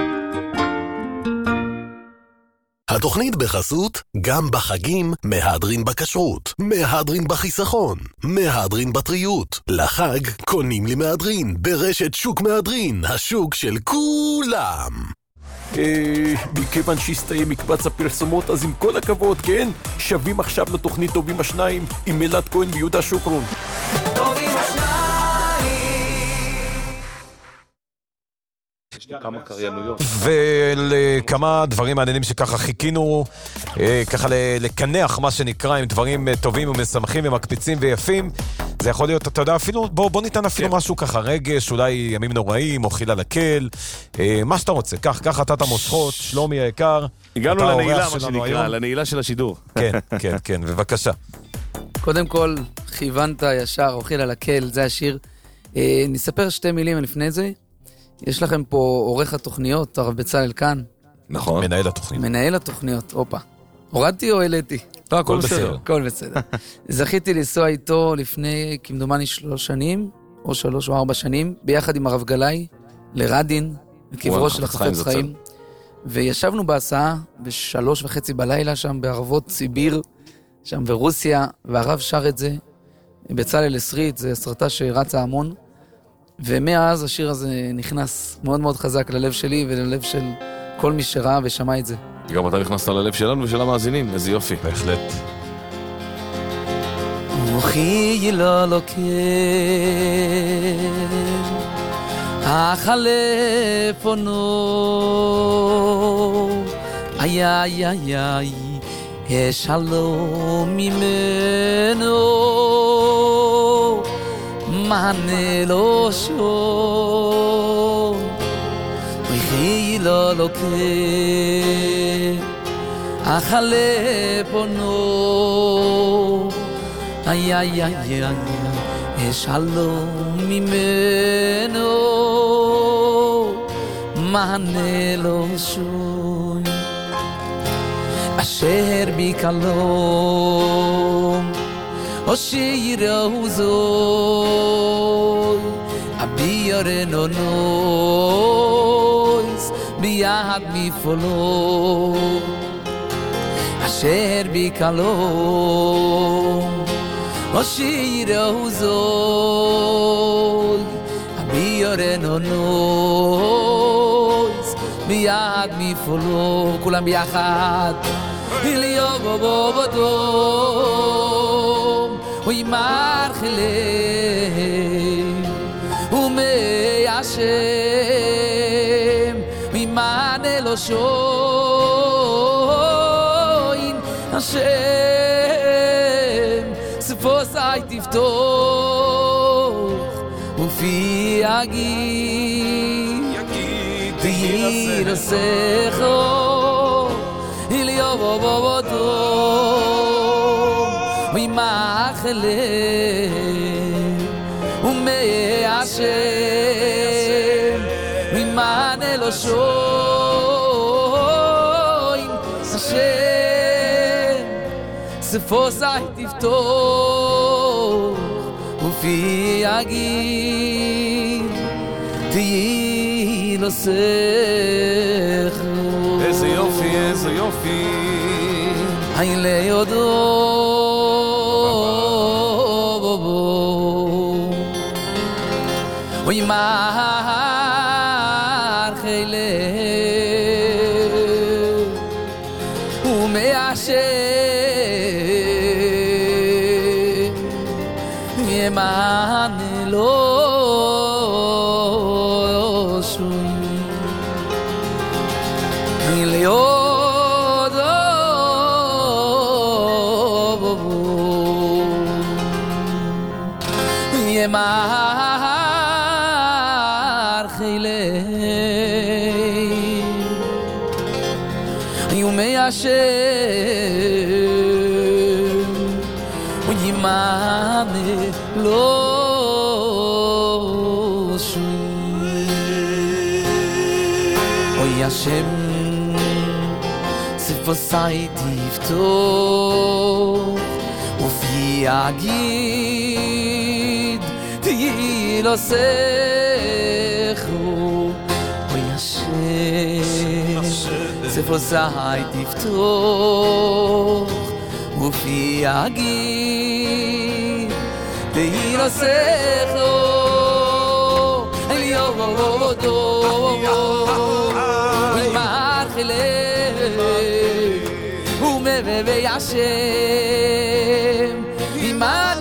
התוכנית בחסות, גם בחגים מהדרין בכשרות, מהדרין בחיסכון, מהדרין בטריות. לחג קונים לי מהדרין, ברשת שוק מהדרין, השוק של כולם. מכיוון שהסתיים מקבץ הפרסומות, אז עם כל הכבוד, כן? שווים עכשיו לתוכנית טובים השניים עם מילת כהן ויהודה שוקרון. טובים השניים. כמה קריינויות. ולכמה דברים מעניינים שככה חיכינו, ככה לקנח מה שנקרא עם דברים טובים ומשמחים ומקפיצים ויפים. זה יכול להיות, אתה יודע, אפילו, בוא ניתן אפילו משהו ככה, רגש, אולי ימים נוראים, אוכל על הקל, מה שאתה רוצה. קח אתה את המושכות, שלומי היקר. הגענו לנעילה, מה שנקרא, לנעילה של השידור. כן, בבקשה. קודם כל, כיוונת ישר, אוכל על הקל, זה השיר. נספר 2 מילים לפני זה. יש לכם פה עורך התוכניות, הרב בצלאל כאן. נכון. מנהל התוכניות. מנהל התוכניות, הופה. הורדתי או העליתי? לא, הכל בסדר. הכל בסדר. זכיתי לנסוע איתו לפני, כמדומני 3 שנים, או 3 או 4 שנים, ביחד עם הרב גלאי, לרדין, לקברו של החפץ חיים. וישבנו בהסעה ב3:30 בלילה שם, בערבות סיביר, שם ברוסיה, והרב שר את זה, בצלאל אסרית, זה סרטה שרצה המון. ומאז השיר הזה נכנס מאוד מאוד חזק ללב שלי וללב של כל מי שראה ושמע את זה. גם אתה נכנסת ללב שלנו ושל המאזינים, איזה יופי. בהחלט. מוחי לא לוקר, החלף עונו, איי איי איי איי, השלום ממנו. מענה לא שום וכי לא לוקר החלף עונו איי איי איי איי שלום ממנו מענה לא שום אשר בקלום O shiro zoy a biore no nois biad mi follow אשר בקלום ושירו זוי הביורנו נויס ביד מפולו כולם ביחד אליו בובודום וימר חילם ומיישם וימן אלושוין השם ספוסי תפתוח ופי יגיד תהי נוסחו אליו בובודום וימחלם ומיישם וימן אלושוין השם ספוסי תפתוח ופי יגיד תהי נוסחו. איזה יופי, איזה יופי. היי ליודו וימר חילם ומיישם ימן אלושוין ליודו ימר חילם ומיישם וימן אלושוין אוי השם ספוסי תפתוח ופי יגיד תהי נוסחו אוי השם ספוסי תפתוח ופי יגיד תהי נוסחו אליו בובודום וימר חילם ומיישם וימן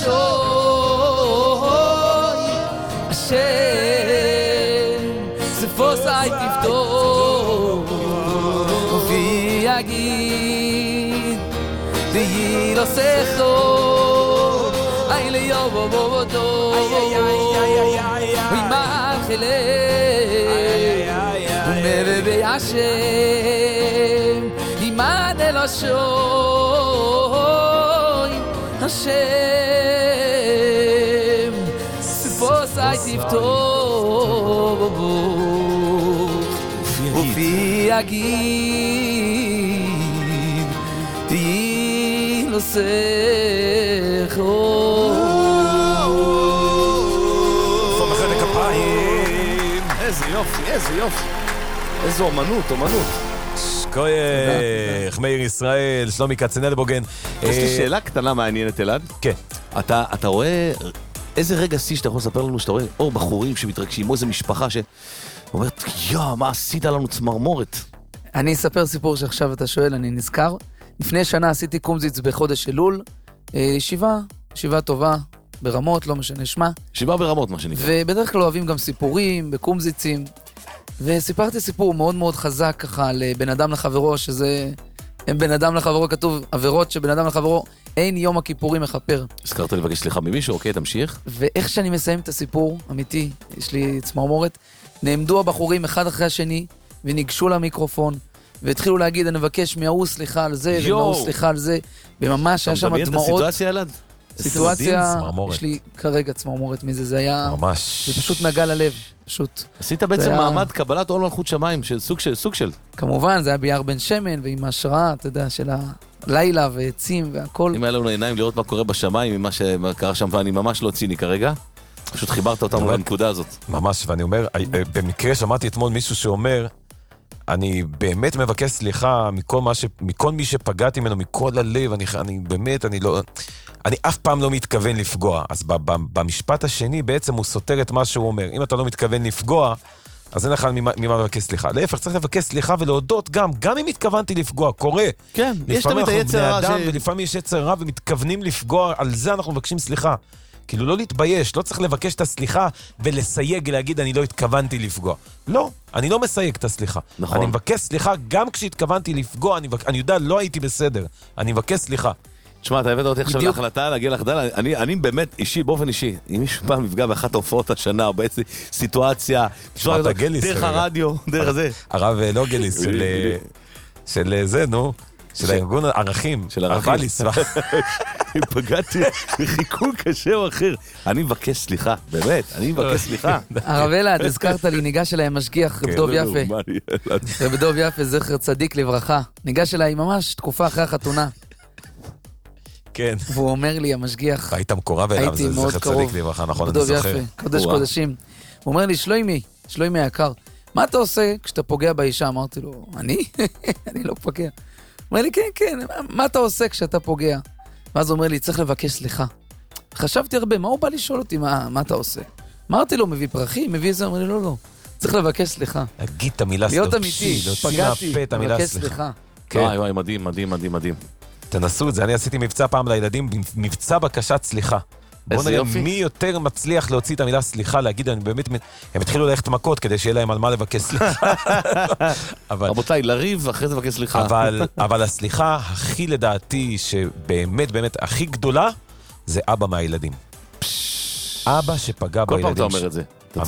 אלושוין השם ספוסי תפתוח ופי יגיד תהי נוסחו אליו בובודום וימר חילם ומיישם וימן אלושוין השם ספוסי תפתוח ופי יגיד תהי נוסחו. מחיאות כפיים. איזה יופי, איזה יופי. איזו אומנות, אומנות. כוח, מאיר ישראל, שלומי כצנלבוגן. יש לי שאלה קטנה מעניינת, אלעד. כן. אתה רואה איזה רגע שיא שאתה יכול לספר לנו, שאתה רואה אור בחורים שמתרגשים, או איזה משפחה שאומרת, מה עשית לנו צמרמורת? אני אספר סיפור שעכשיו אתה שואל, אני נזכר. לפני שנה עשיתי קומזיץ בחודש אלול, ישיבה טובה, ברמות, לא משנה שמה. ישיבה ברמות, מה שנקרא. ובדרך כלל אוהבים גם סיפורים, בקומזיצים. וסיפרתי סיפור מאוד מאוד חזק ככה לבן אדם לחברו, שזה בן אדם לחברו כתוב, עבירות שבן אדם לחברו, אין יום הכיפורים מחפר. הזכרת לבקש סליחה ממישהו, אוקיי, תמשיך. ואיך שאני מסיים את הסיפור, אמיתי, יש לי צמרמורת, נעמדו הבחורים אחד אחרי השני, וניגשו למיקרופון, והתחילו להגיד, אני מבקש מהוא סליחה על זה, ומהוא סליחה על זה, וממש היה שם דמעות. אתה מדמיין את הסיטואציה, אלעד? סיטואציה, יש לי כרגע צמרמורת מזה, זה היה... ממש. זה פשוט נגע ללב, פשוט. עשית בעצם מעמד קבלת עול מלכות שמיים, של סוג של. כמובן, זה היה ביער בן שמן, ועם ההשראה, אתה יודע, של הלילה ועצים והכל. אם היה לנו עיניים לראות מה קורה בשמיים, ממה שקרה שם, ואני ממש לא ציני כרגע, פשוט חיברת אותנו לנקודה הזאת. ממש, ואני אומר, במקרה שמעתי אתמול מישהו שאומר, אני באמת מבקש סליחה מכל מי שפגעתי ממנו, מכל הלב, אני באמת, אני אף פעם לא מתכוון לפגוע. אז במשפט השני בעצם הוא סותר את מה שהוא אומר. אם אתה לא מתכוון לפגוע, אז אין לך ממה לבקש סליחה. להפך, צריך לבקש סליחה ולהודות גם אם התכוונתי לפגוע, קורה. כן, יש תמיד היצר רע ולפעמים יש יצר רע ומתכוונים לפגוע, על זה אנחנו מבקשים סליחה. כאילו לא להתבייש, לא צריך לבקש את הסליחה ולסייג, להגיד אני לא התכוונתי לפגוע. לא, אני לא מסייג את הסליחה. נכון. אני מבקש סליחה גם כשהתכוונתי לפגוע, אני יודע, לא הייתי בסדר. אני מבקש סליחה. תשמע, אתה הבאת אותי עכשיו להחלטה, להגיע לחדל, אני באמת אישי, באופן אישי, אם מישהו פעם מפגע באחת ההופעות השנה, או באיזו סיטואציה, דרך הרדיו, דרך זה. הרב לא גליס, של זה, נו, של הארגון הערכים, של הרבליס. פגעתי בחיקול קשה או אחר. אני מבקש סליחה, באמת, אני מבקש סליחה. הרב אלעד, הזכרת לי, ניגש אליי משגיח, רב דוב יפה. רב דוב יפה, זכר צדיק לברכה. ניגש אליי ממש תקופה אחרי החתונה. כן. והוא אומר לי, המשגיח, היית מקורב אליו, זה זכר צדיק לברכה, נכון, אני זוכר. קודש קודשים. הוא אומר לי, שלוימי היקר, מה אתה עושה כשאתה פוגע באישה? אמרתי לו, אני לא פוגע. הוא אומר לי, כן, מה אתה עושה כשאתה פוגע? ואז הוא אומר לי, צריך לבקש סליחה. חשבתי הרבה, מה הוא בא לשאול אותי, מה אתה עושה? אמרתי לו, מביא פרחים, מביא זה, אמר לי, לא, צריך לבקש סליחה. להגיד את המילה סליחה. להיות אמיתי, פגעתי, לבקש סליחה. וואי, מדהים. תנסו את זה, אני עשיתי מבצע פעם לילדים, מבצע בקשת סליחה. בואו נראה מי יותר מצליח להוציא את המילה סליחה, להגיד, אני באמת, הם התחילו ללכת מכות כדי שיהיה להם על מה לבקש סליחה. רבותיי, לריב, אחרי זה לבקש סליחה. אבל הסליחה הכי לדעתי, שבאמת, באמת, הכי גדולה, זה אבא מהילדים. אבא שפגע בילדים. כל פעם אתה אומר את זה.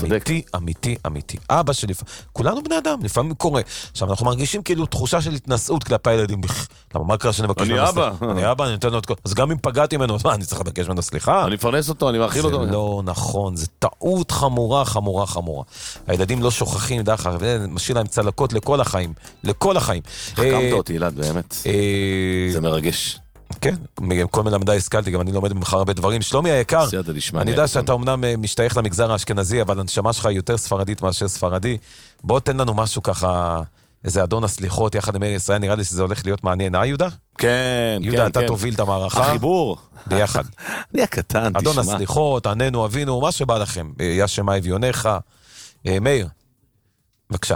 אמיתי. אבא שלי, כולנו בני אדם, לפעמים קורה. עכשיו אנחנו מרגישים כאילו תחושה של התנשאות כלפי הילדים. למה, מה קרה שנבקש ממנו סליחה? אני אבא, אני נותן לו את כל... אז גם אם פגעתי ממנו, אני צריך לבקש ממנו סליחה? אני מפרנס אותו, אני מאכיל אותו. זה לא נכון, זה טעות חמורה. הילדים לא שוכחים, דרך אגב, משאיר להם צלקות לכל החיים. חכמת אותי, ילד, באמת. זה מרגש. כן, כל מלמדי השכלתי, גם אני לומד ממך הרבה דברים. שלומי היקר, אני יודע שאתה אמנם משתייך למגזר האשכנזי, אבל הנשמה שלך יותר ספרדית מאשר ספרדי. בוא תן לנו משהו ככה, איזה אדון הסליחות יחד עם מאיר ישראל, נראה לי שזה הולך להיות מעניין, יהודה? כן. יהודה, אתה תוביל את המערכה. החיבור. ביחד. אני הקטן, תשמע. אדון הסליחות, עננו, אבינו, מה שבא לכם. יא שמע אביונך. מאיר, בבקשה.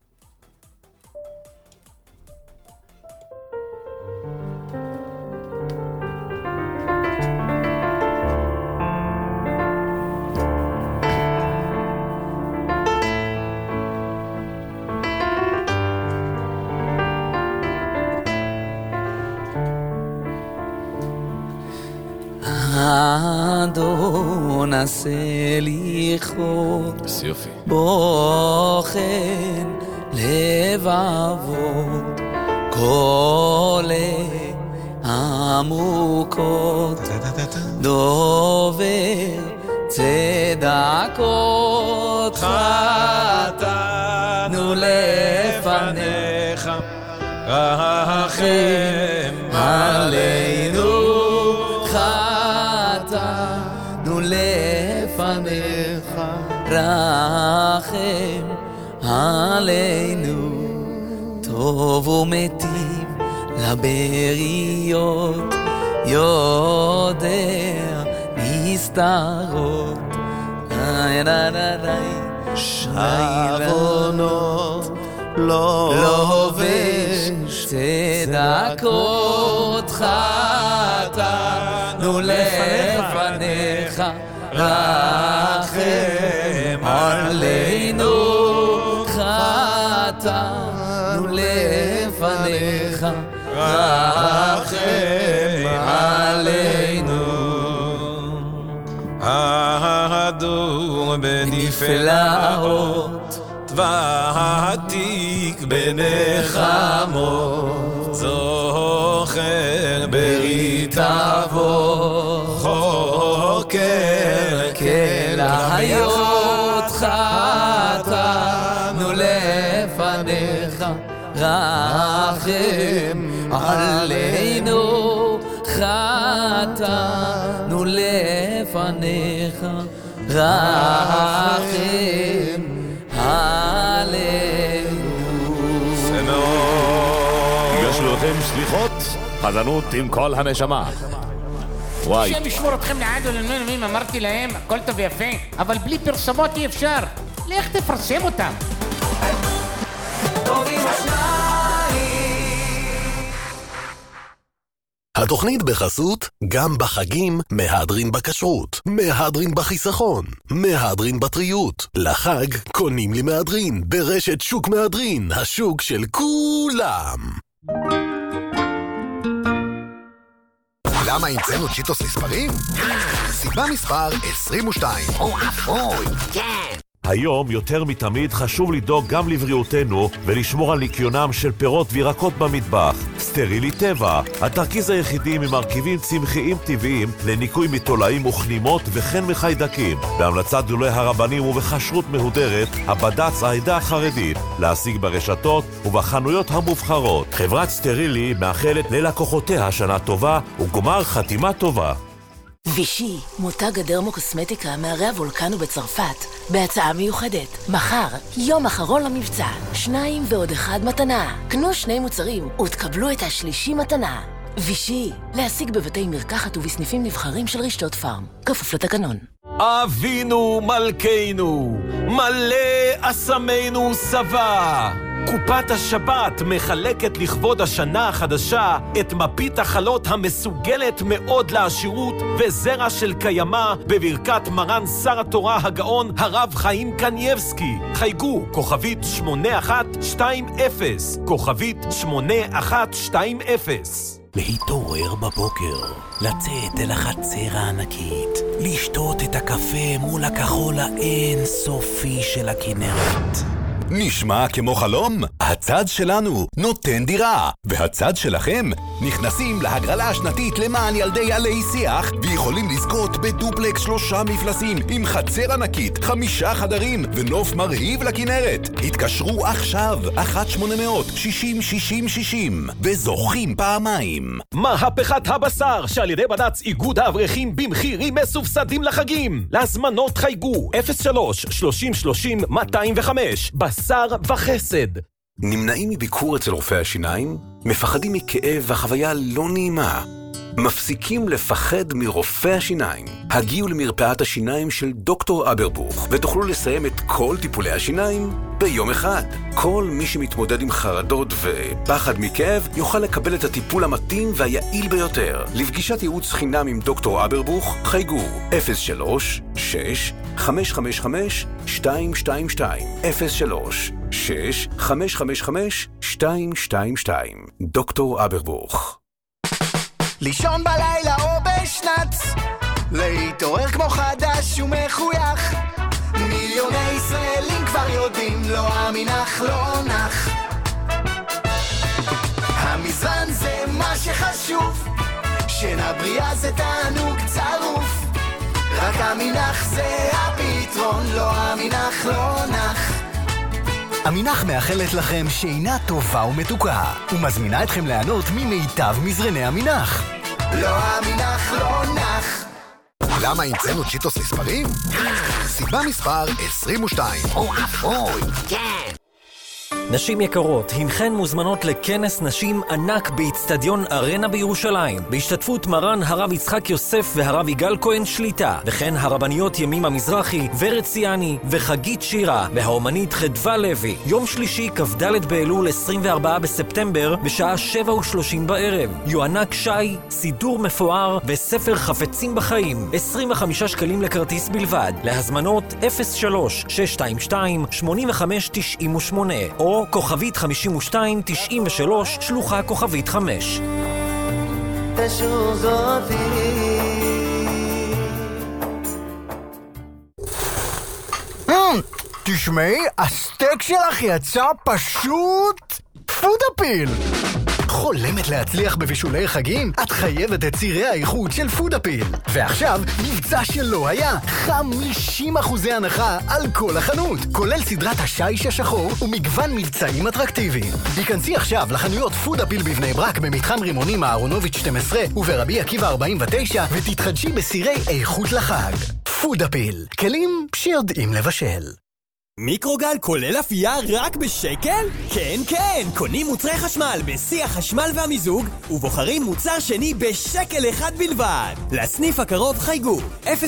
אדון הסליחות בוחן לבבות כל עמוקות דובר צדקות חטאנו לפניך רחם עלינו חטאנו לפניך רחם עלינו טוב ומיטיב לבריות יודע נסתרות שעוונות לובש צדקות חטאנו לפניך רחם עלינו חטאנו לפניך רחם עלינו ההדור בנפלאות ועתיק בנחמות זוכר ברית אבות חוקר כלהיות חטאנו לפניך רחם עלינו חטאנו לפניך רחם עלינו סליחות, חזנות עם כל הנשמה. וואי. השם ישמור אתכם לעד ולנונים, אמרתי להם, הכל טוב ויפה, אבל בלי פרסומות אי אפשר. לך תפרסם אותם. טובים השניים. התוכנית בחסות, גם בחגים מהדרין בכשרות, מהדרין בחיסכון, מהדרין בטריות. לחג קונים לי מהדרין, ברשת שוק מהדרין, השוק של כולם. למה המצאנו צ'יטוס לספרים? סיבה מספר 22. אוי, כן. היום יותר מתמיד חשוב לדאוג גם לבריאותנו ולשמור על ניקיונם של פירות וירקות במטבח. סטרילי טבע, התרכיז היחידי ממרכיבים צמחיים טבעיים לניקוי מתולעים וכנימות וכן מחיידקים. בהמלצת גדולי הרבנים ובכשרות מהודרת, הבד"ץ העדה החרדית, להשיג ברשתות ובחנויות המובחרות. חברת סטרילי מאחלת ללקוחותיה שנה טובה וגמר חתימה טובה. וישי, מותג הדרמוקוסמטיקה מערי הוולקנו בצרפת, בהצעה מיוחדת. מחר, יום אחרון למבצע, 2 ועוד 1 מתנה. קנו 2 מוצרים ותקבלו את השלישי מתנה. וישי, להשיג בבתי מרקחת ובסניפים נבחרים של רשתות פארם. כפוף לתקנון. אבינו מלכנו, מלא אסמנו סבא. קופת השבת מחלקת לכבוד השנה החדשה את מפית החלות המסוגלת מאוד לעשירות וזרע של קיימה בברכת מרן שר התורה הגאון הרב חיים קנייבסקי. חייגו כוכבית 8120, כוכבית 8120. להתעורר בבוקר, לצאת אל החצר הענקית, לשתות את הקפה מול הכחול האין סופי של הכנרת. נשמע כמו חלום? הצד שלנו נותן דירה, והצד שלכם נכנסים להגרלה השנתית למען ילדי עלי שיח, ויכולים לזכות בדופלקס 3 מפלסים עם חצר ענקית, 5 חדרים ונוף מרהיב לכנרת. התקשרו עכשיו 1-800-60-60-60 וזוכים פעמיים. מהפכת הבשר שעל ידי בד"ץ איגוד האברכים במחירים מסובסדים לחגים. להזמנות חייגו 03-30-30-205 בשר וחסד. נמנעים מביקור אצל רופא השיניים? מפחדים מכאב והחוויה לא נעימה? מפסיקים לפחד מרופא השיניים? הגיעו למרפאת השיניים של דוקטור אברבוך ותוכלו לסיים את כל טיפולי השיניים ביום אחד. כל מי שמתמודד עם חרדות ופחד מכאב יוכל לקבל את הטיפול המתאים והיעיל ביותר. לפגישת ייעוץ חינם עם דוקטור אברבוך חייגו 03-6-555-222 03-6-555-222. דוקטור אברבוך. לישון בלילה או בשנץ, להתעורר כמו חדש ומחוייך. מיליוני ישראלים כבר יודעים, לא המנח לא נח. המזרן זה מה שחשוב, שינה בריאה זה תענוג צרוף. רק המנח זה הפתרון, לא המנח לא נח. המנח מאחלת לכם שינה טובה ומתוקה, ומזמינה אתכם ליהנות ממיטב מזרני המנח. לא המנח לא נח. למה המצאנו צ'יטוס לספרים? סיבה מספר 22. אוי, כן. נשים יקרות, הנכן מוזמנות לכנס נשים ענק באצטדיון ארנה בירושלים, בהשתתפות מרן הרב יצחק יוסף והרב יגאל כהן שליטה, וכן הרבניות ימימה מזרחי, ורד ציאני וחגית שירה, והאומנית חדווה לוי. יום שלישי, כ"ד באלול 24 בספטמבר, בשעה 7:30 בערב. יוענק שי, סידור מפואר וספר חפצים בחיים. 25 שקלים לכרטיס בלבד. להזמנות 03-622-8598 או כוכבית 5293 שלוחה כוכבית 5. תשוב אותי. תשמעי, הסטייק שלך יצא פשוט פודאפיל. חולמת להצליח בבישולי חגים? את חייבת את צירי האיכות של פודאפיל. ועכשיו, מבצע שלא היה, 50% הנחה על כל החנות, כולל סדרת השיש השחור ומגוון מבצעים אטרקטיביים. היכנסי עכשיו לחנויות פודאפיל בבני ברק, במתחם רימונים אהרונוביץ' 12 וברבי עקיבא 49, ותתחדשי בסירי איכות לחג. פודאפיל, כלים שיודעים לבשל. מיקרוגל כולל אפייה רק בשקל? כן, כן! קונים מוצרי חשמל בשיא החשמל והמיזוג ובוחרים מוצר שני בשקל אחד בלבד. לסניף הקרוב חייגו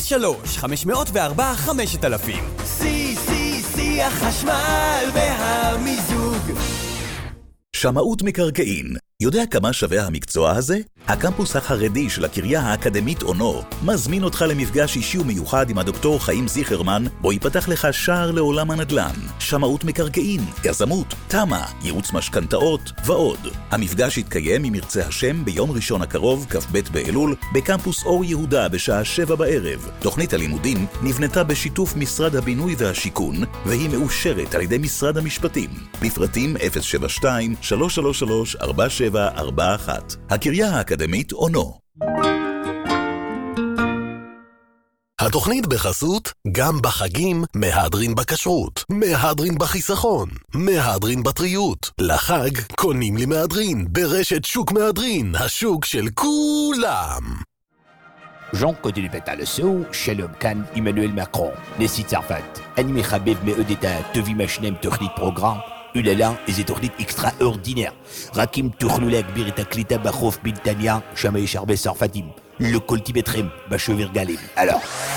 03-504-5000. שיא החשמל והמיזוג. שמאות מקרקעין. יודע כמה שווה המקצוע הזה? הקמפוס החרדי של הקריה האקדמית אונו מזמין אותך למפגש אישי ומיוחד עם הדוקטור חיים זיכרמן, בו ייפתח לך שער לעולם הנדל"ן, שמאות מקרקעין, יזמות, תמה, ייעוץ משכנתאות ועוד. המפגש יתקיים אם ירצה השם ביום ראשון הקרוב, כ"ב באלול, בקמפוס אור יהודה בשעה 7 בערב. תוכנית הלימודים נבנתה בשיתוף משרד הבינוי והשיכון, והיא מאושרת על ידי משרד המשפטים. לפרטים 072-333-4741. הקריה האקדמית אונו. התוכנית בחסות, גם בחגים מהדרין בכשרות, מהדרין בחיסכון, מהדרין בטריות. לחג קונים לי מהדרין ברשת שוק מהדרין, השוק של כולם. Jean Côté Patalasso, Shalom Khan, Emmanuel Macron, נשיא צרפת, אני מחבב מאוד את הטובים השניים תוכנית פרוגרם, אוללה, איזה תוכנית אקסטראורדינר. רק אם תוכלו להגביר את הקליטה בחוף בנתניה, שם יש הרבה צרפתים. לא קולטים אתכם בשובר גלים. הלאה.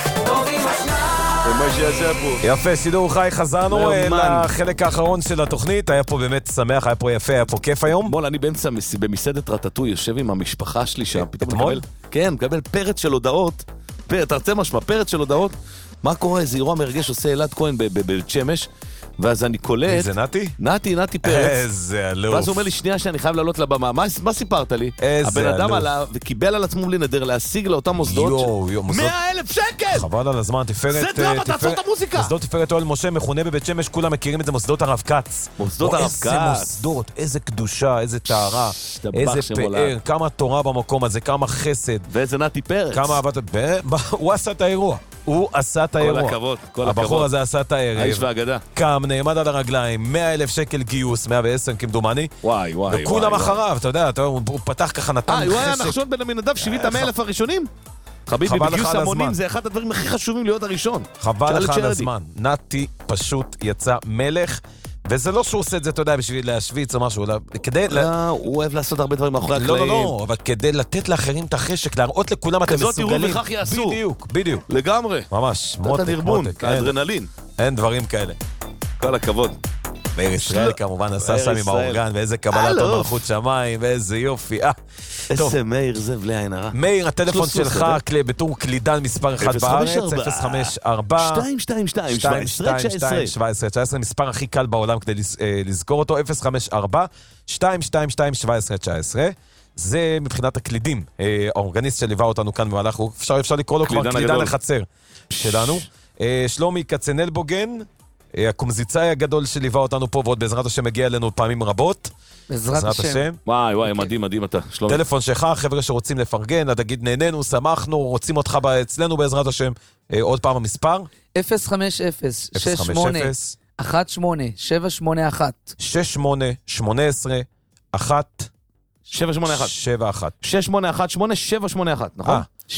יפה, שידור חי, חזרנו לחלק האחרון של התוכנית, היה פה באמת שמח, היה פה יפה, היה פה כיף היום. בוא, אני באמצע במסעדת רטטוי, יושב עם המשפחה שלי שם, פתאום מקבל פרץ של הודעות, תרצה משמע, פרץ של הודעות, מה קורה, איזה אירוע מרגש עושה אלעד כהן בבית שמש, ואז אני קולט... זה נתי? נתי פרץ. איזה אלוף. ואז הוא אומר לי, שנייה שאני חייב לעלות לבמה. מה סיפרת לי? הבן אדם עלה וקיבל על עצמו בלי נדר להשיג לאותם מוסדות. 100,000 שקל! חבל על הזמן, תפארת... זה דרמה, תעצור את המוזיקה! מוסדות תפארת אוהל משה מכונה בבית שמש, כולם מכירים את זה, מוסדות הרב כץ. מוסדות הרב כץ. איזה מוסדות, איזה קדושה, איזה טהרה, איזה פאר, כמה תורה במקום הזה, כמה חסד. ואיזה נתי פרץ. כמה אהבת... הוא עשה את האירוע. הוא עשה את האירוע. כל הכבוד, כל הכבוד. הבחור הזה עשה את הערב. האיש והאגדה. קם, נעמד על הרגליים, 100,000 שקל גיוס, 110 כמדומני. וואי. וכולם אחריו, אתה יודע, הוא פתח ככה, נתן חשק. הוא היה נחשון בין המנדב, 70,000 הראשונים? חביבי, בגיוס המונים זה אחד הדברים הכי חשובים להיות הראשון. חבל לך על הזמן. נתי פשוט יצא מלך. וזה לא שהוא עושה את זה, אתה יודע, בשביל להשוויץ או משהו, כדי... הוא אוהב לעשות הרבה דברים מאחורי הקלעים. לא, אבל כדי לתת לאחרים את החשק, להראות לכולם אתם מסוגלים. כזאת יראו וכך יעשו. בדיוק. לגמרי. ממש, מותק, האדרנלין. אין דברים כאלה. כל הכבוד. מאיר ישראל כמובן עשה שם עם האורגן, ואיזה קבלת מלכות שמיים, ואיזה יופי. איזה מאיר זה בלי עין הרע. מאיר, הטלפון שלך בתור קלידן מספר 1 בארץ, 054 222 מספר הכי קל בעולם כדי לזכור אותו, 054 222 זה מבחינת הקלידים. האורגניסט שליווה אותנו כאן במהלך, אפשר לקרוא לו כבר קלידן החצר שלנו. שלומי קצנל בוגן, הקומזיצאי הגדול שליווה אותנו פה, ועוד בעזרת השם מגיע אלינו פעמים רבות. בעזרת השם. וואי, מדהים אתה, שלומי. טלפון שלך, חבר'ה שרוצים לפרגן, תגיד נהנינו, שמחנו, רוצים אותך אצלנו בעזרת השם. עוד פעם המספר? 050-68-18-781. 681, נכון? 681-18-781.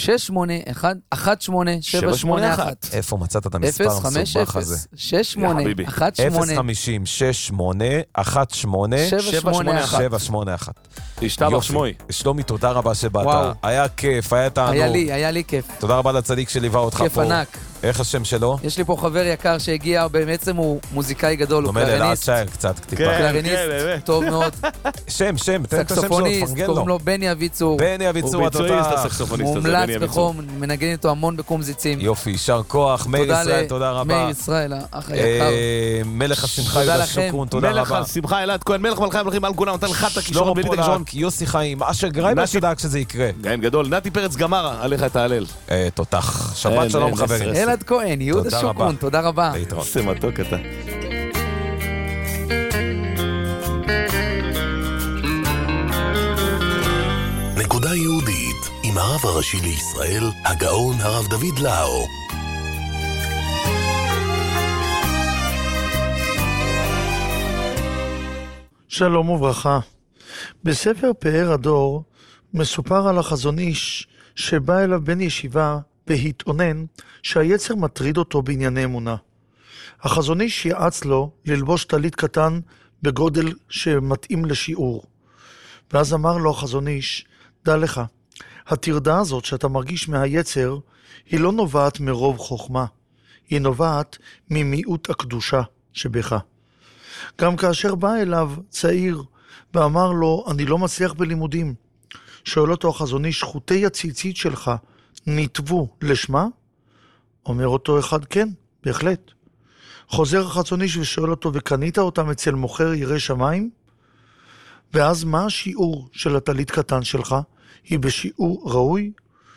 איפה מצאת את המספר המסובך הזה? 050-68-18-781. השתבח שמוי. שלומי, תודה רבה שבאת. היה כיף, היה תענוג. היה לי כיף. תודה רבה לצדיק שליווה אותך פה. כיף ענק. איך השם שלו? יש לי פה חבר יקר שהגיע, בעצם הוא מוזיקאי גדול, הוא קלריניסט. דומה לאלעד שייר קצת, טיפה. קלריניסט, טוב מאוד. שם, סקסופוניסט, קוראים לו בני אביצור. בני אביצור, התותח. מומלץ בחום, מנגן איתו המון בקומזיצים. יופי, יישר כוח. מאיר ישראל, תודה רבה. מאיר ישראל, האח היקר. מלך השמחה, יהודה שוקרון, תודה רבה. מלך השמחה, אלעד כהן, מלך מלכי המלכים, על כולם, נתן לך את הכישרון בלי הכישרון. יוסי חיים, אשר גרייבר שדאג שזה יקרה. גאין גדול, נתי פרץ גמרה, עליך את ההלל. תותח. שבת שלום חברים. אלעד כהן, יהודה שוקרון, תודה רבה. זה מתוק אתה. נקודה יהודית עם הרב הראשי לישראל, הגאון הרב דוד לאו. שלום וברכה. בספר פאר הדור מסופר על החזון איש שבא אליו בן ישיבה והתאונן שהיצר מטריד אותו בענייני אמונה. החזון איש יעץ לו ללבוש טלית קטן בגודל שמתאים לשיעור. ואז אמר לו החזון איש, דע לך, התרדה הזאת שאתה מרגיש מהיצר, היא לא נובעת מרוב חוכמה, היא נובעת ממיעוט הקדושה שבך. גם כאשר בא אליו צעיר ואמר לו, אני לא מצליח בלימודים, שואל אותו החזון איש, חוטי הציצית שלך נתבו לשמה? אומר אותו אחד, כן, בהחלט. חוזר החזון איש ושואל אותו, וקנית אותם אצל מוכר ירא שמיים? ואז מה השיעור של הטלית קטן שלך? היא בשיעור ראוי?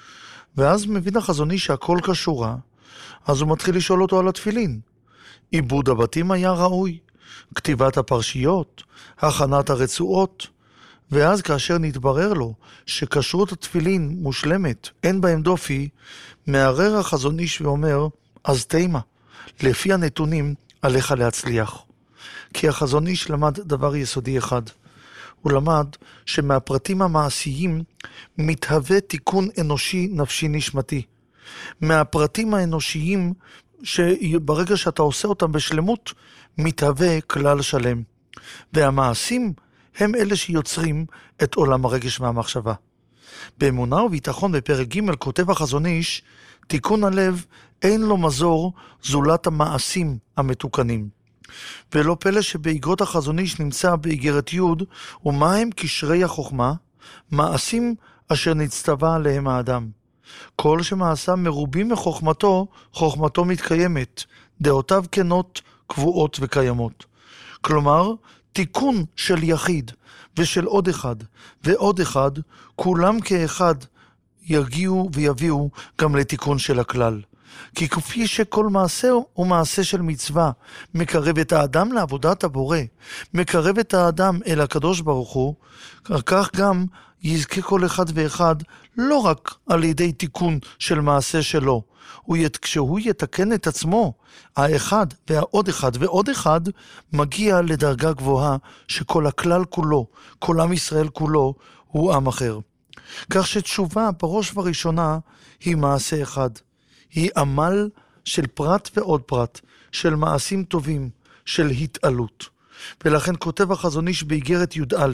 ואז מבין החזון איש שהכל קשורה, אז הוא מתחיל לשאול אותו על התפילין. עיבוד הבתים היה ראוי, כתיבת הפרשיות, הכנת הרצועות, ואז כאשר נתברר לו שקשרות התפילין מושלמת, אין בהם דופי, מערער החזון איש ואומר, אז תימה, לפי הנתונים עליך להצליח. כי החזון איש למד דבר יסודי אחד. הוא למד שמהפרטים המעשיים מתהווה תיקון אנושי נפשי נשמתי. מהפרטים האנושיים שברגע שאתה עושה אותם בשלמות, מתהווה כלל שלם. והמעשים הם אלה שיוצרים את עולם הרגש והמחשבה. באמונה וביטחון בפרק ג' כותב החזון איש, תיקון הלב אין לו מזור זולת המעשים המתוקנים. ולא פלא שבאגרות החזון איש נמצא באגרת י' ומה הם קשרי החוכמה? מעשים אשר נצטווה עליהם האדם. כל שמעשה מרובים מחוכמתו, חוכמתו מתקיימת, דעותיו כנות, קבועות וקיימות. כלומר, תיקון של יחיד ושל עוד אחד ועוד אחד, כולם כאחד יגיעו ויביאו גם לתיקון של הכלל. כי כפי שכל מעשה הוא מעשה של מצווה, מקרב את האדם לעבודת הבורא, מקרב את האדם אל הקדוש ברוך הוא, כך גם יזכה כל אחד ואחד לא רק על ידי תיקון של מעשה שלו, כשהוא יתקן את עצמו, האחד והעוד אחד ועוד אחד, מגיע לדרגה גבוהה שכל הכלל כולו, כל עם ישראל כולו, הוא עם אחר. כך שתשובה בראש וראשונה היא מעשה אחד. היא עמל של פרט ועוד פרט, של מעשים טובים, של התעלות. ולכן כותב החזון איש באיגרת י"א,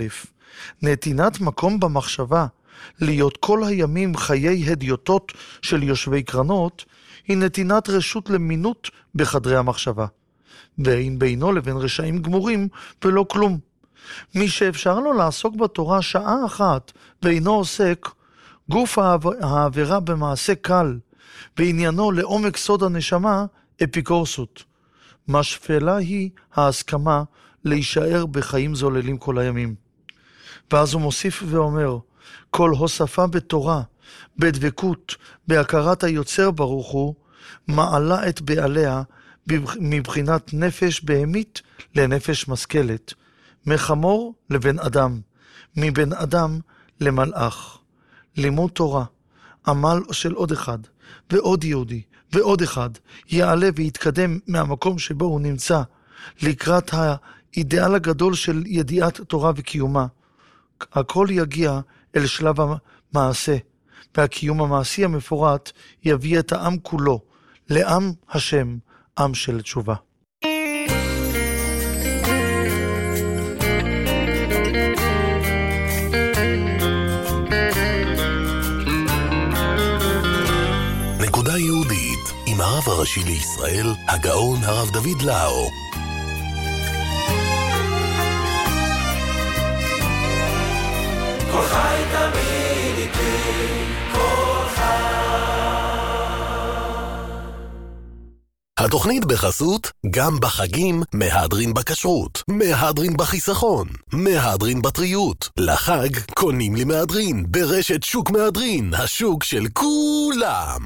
נתינת מקום במחשבה, להיות כל הימים חיי הדיוטות של יושבי קרנות, היא נתינת רשות למינות בחדרי המחשבה. ואין בינו לבין רשעים גמורים ולא כלום. מי שאפשר לו לעסוק בתורה שעה אחת ואינו עוסק, גוף העבירה במעשה קל, בעניינו לעומק סוד הנשמה, אפיקורסות. משפלה היא ההסכמה להישאר בחיים זוללים כל הימים. ואז הוא מוסיף ואומר, כל הוספה בתורה, בדבקות, בהכרת היוצר ברוך הוא, מעלה את בעליה מבחינת נפש בהמית לנפש משכלת, מחמור לבן אדם, מבן אדם למלאך. לימוד תורה, עמל של עוד אחד, ועוד יהודי, ועוד אחד, יעלה ויתקדם מהמקום שבו הוא נמצא, לקראת האידאל הגדול של ידיעת תורה וקיומה. הכל יגיע אל שלב המעשה, והקיום המעשי המפורט יביא את העם כולו, לעם השם, עם של תשובה. נקודה יהודית עם הרב הראשי לישראל, הגאון הרב דוד לאו. כל חי תמיד איתי, כל התוכנית בחסות, גם בחגים מהדרין בכשרות, מהדרין בחיסכון, מהדרין בטריות. לחג קונים לי מהדרין ברשת שוק מהדרין, השוק של כולם.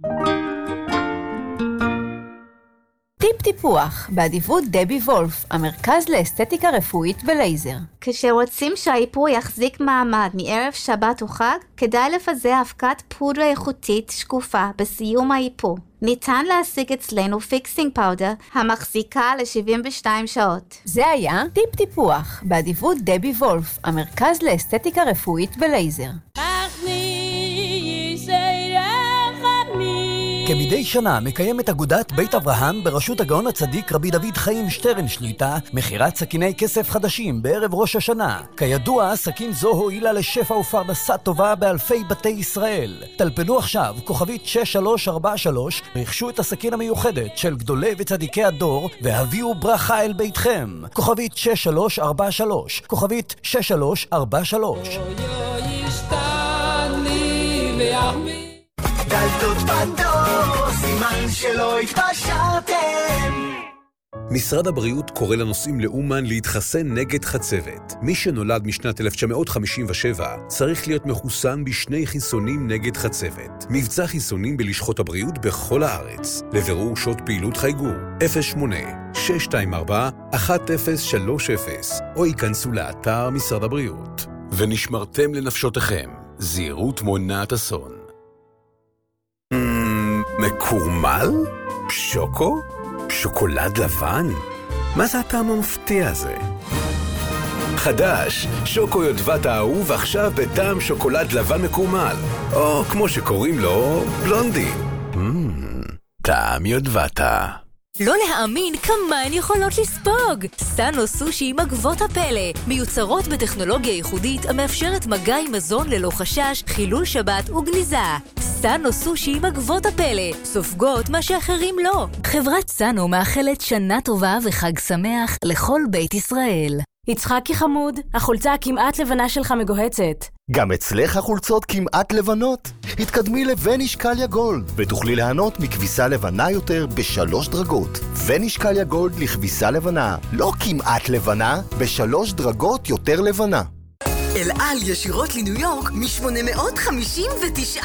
טיפ טיפוח, באדיבות דבי וולף, המרכז לאסתטיקה רפואית בלייזר. כשרוצים שהאיפור יחזיק מעמד מערב שבת או חג, כדאי לפזר אבקת פודרה איכותית שקופה בסיום האיפור. ניתן להשיג אצלנו פיקסינג פאודר המחזיקה ל-72 שעות. זה היה טיפ טיפוח, באדיבות דבי וולף, המרכז לאסתטיקה רפואית בלייזר. כמדי שנה מקיימת אגודת בית אברהם בראשות הגאון הצדיק רבי דוד חיים שטרן שליטה מחירת סכיני כסף חדשים בערב ראש השנה. כידוע, סכין זו הועילה לשפע ופרנסה טובה באלפי בתי ישראל. טלפנו עכשיו כוכבית 6343, רכשו את הסכין המיוחדת של גדולי וצדיקי הדור והביאו ברכה אל ביתכם. כוכבית 6343, כוכבית 6343. דלתות פנדור, סימן שלא התפשרתם. משרד הבריאות קורא לנוסעים לאומן להתחסן נגד חצבת. מי שנולד משנת 1957 צריך להיות מחוסן בשני חיסונים נגד חצבת. מבצע חיסונים בלשכות הבריאות בכל הארץ. לבירור שעות פעילות חייגו 08-624-1030 או ייכנסו לאתר משרד הבריאות. ונשמרתם לנפשותיכם. זהירות מונעת אסון. מקורמל? שוקו? שוקולד לבן? מה זה הטעם המפתיע הזה? חדש, שוקו יודבת האהוב עכשיו בטעם שוקולד לבן מקורמל, או כמו שקוראים לו, בלונדי. טעם יודבתה. לא להאמין כמה הן יכולות לספוג. סאנו סושי עם עגבות הפלא, מיוצרות בטכנולוגיה ייחודית המאפשרת מגע עם מזון ללא חשש, חילול שבת וגניזה. סאנו סושי עם עגבות הפלא, סופגות מה שאחרים לא. חברת סאנו מאחלת שנה טובה וחג שמח לכל בית ישראל. יצחקי חמוד, החולצה הכמעט לבנה שלך מגוהצת. גם אצלך החולצות כמעט לבנות? התקדמי לווניש קליה גולד ותוכלי ליהנות מכביסה לבנה יותר ב3 דרגות. ווניש קליה גולד לכביסה לבנה, לא כמעט לבנה, ב3 דרגות יותר לבנה. אל על ישירות לניו יורק $859.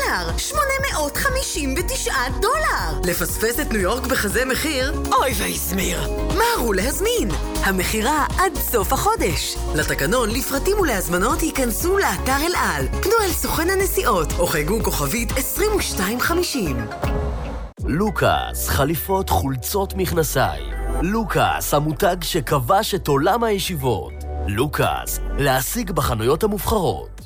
$859. לפספס את ניו יורק בחזה מחיר? אוי ויסמיר. מהרו להזמין. המחירה עד סוף החודש. לתקנון, לפרטים ולהזמנות ייכנסו לאתר אל על. פנו אל סוכן הנסיעות או חייגו כוכבית 2250. לוקאס, חליפות, חולצות, מכנסיים. לוקאס, המותג שכבש את עולם הישיבות. לוקאס, להשיג בחנויות המובחרות.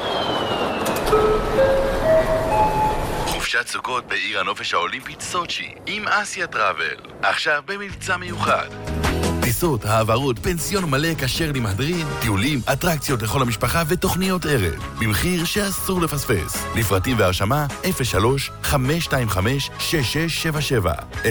חופשת סוכות בעיר הנופש האולימפית סוצ'י עם אסיה טראבל. עכשיו במבצע מיוחד. טיסות, העברות, פנסיון מלא כשר למהדרין, טיולים, אטרקציות לכל המשפחה ותוכניות ערב. במחיר שאסור לפספס. לפרטים והרשמה 03-525-6677.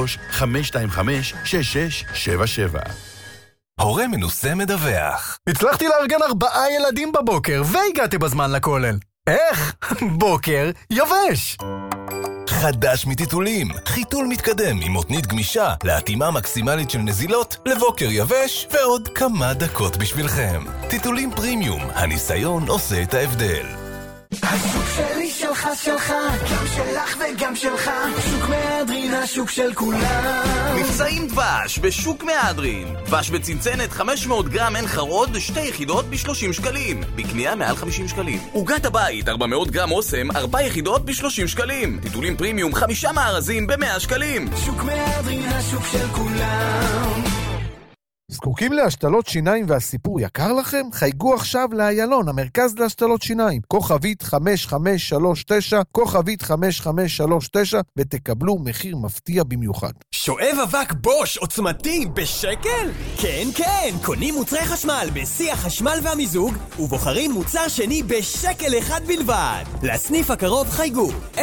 03-525-6677. הורה מנוסה מדווח. הצלחתי לארגן 4 ילדים בבוקר והגעתי בזמן לכולל. איך? בוקר יבש. חדש מטיטולים, חיתול מתקדם עם מותנית גמישה להתאמה מקסימלית של נזילות לבוקר יבש ועוד כמה דקות בשבילכם. טיטולים פרימיום, הניסיון עושה את ההבדל. השוק שלי שלך שלך, גם שלך וגם שלך, שוק מהדרין, השוק של כולם. מבצעים דבש בשוק מהדרין. דבש בצנצנת 500 גרם אין חרוד, 2 יחידות ב-30 שקלים. בקנייה מעל 50 שקלים. עוגת הבית 400 גרם אוסם, 4 יחידות ב-30 שקלים. טיטולים פרימיום 5 מארזים ב-100 שקלים. שוק מהדרין, השוק של כולם. זקוקים להשתלות שיניים והסיפור יקר לכם? חייגו עכשיו לאיילון, המרכז להשתלות שיניים. כוכבית 5539, כוכבית 5539, ותקבלו מחיר מפתיע במיוחד. שואב אבק בוש עוצמתי בשקל? כן, כן, קונים מוצרי חשמל בשיא החשמל והמיזוג, ובוחרים מוצר שני בשקל אחד בלבד. לסניף הקרוב חייגו 03-504-5000.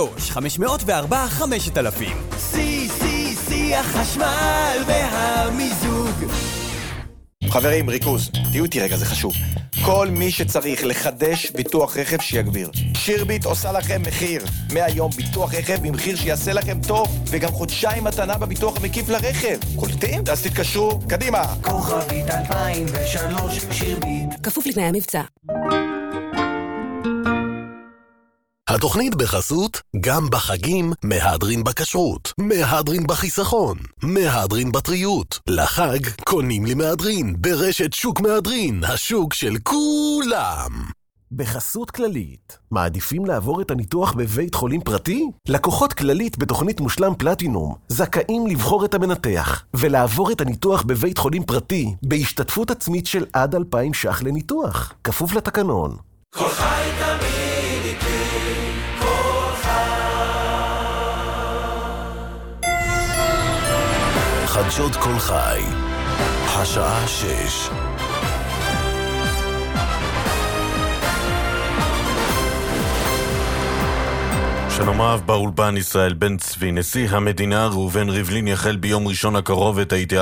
שיא החשמל והמיזוג. חברים, ריכוז, תהיו איתי רגע, זה חשוב. כל מי שצריך לחדש ביטוח רכב שיגביר. שירביט עושה לכם מחיר. מהיום ביטוח רכב במחיר שיעשה לכם טוב, וגם חודשיים מתנה בביטוח המקיף לרכב. קולטים? אז תתקשרו, קדימה. כוכבית 2003 שירביט. כפוף לתנאי המבצע. התוכנית בחסות, גם בחגים, מהדרין בכשרות, מהדרין בחיסכון, מהדרין בטריות. לחג, קונים לי מהדרין, ברשת שוק מהדרין, השוק של כולם. בחסות כללית, מעדיפים לעבור את הניתוח בבית חולים פרטי? לקוחות כללית בתוכנית מושלם פלטינום זכאים לבחור את המנתח ולעבור את הניתוח בבית חולים פרטי בהשתתפות עצמית של עד 2,000 ש"ח לניתוח, כפוף לתקנון. כל חי תמיד איתי, כל חי. חדשות כל חי. השעה 6. שלום רב, באולפן ישראל בן צבי. נשיא המדינה ראובן ריבלין יחל ביום ראשון הקרוב את ההתייעצות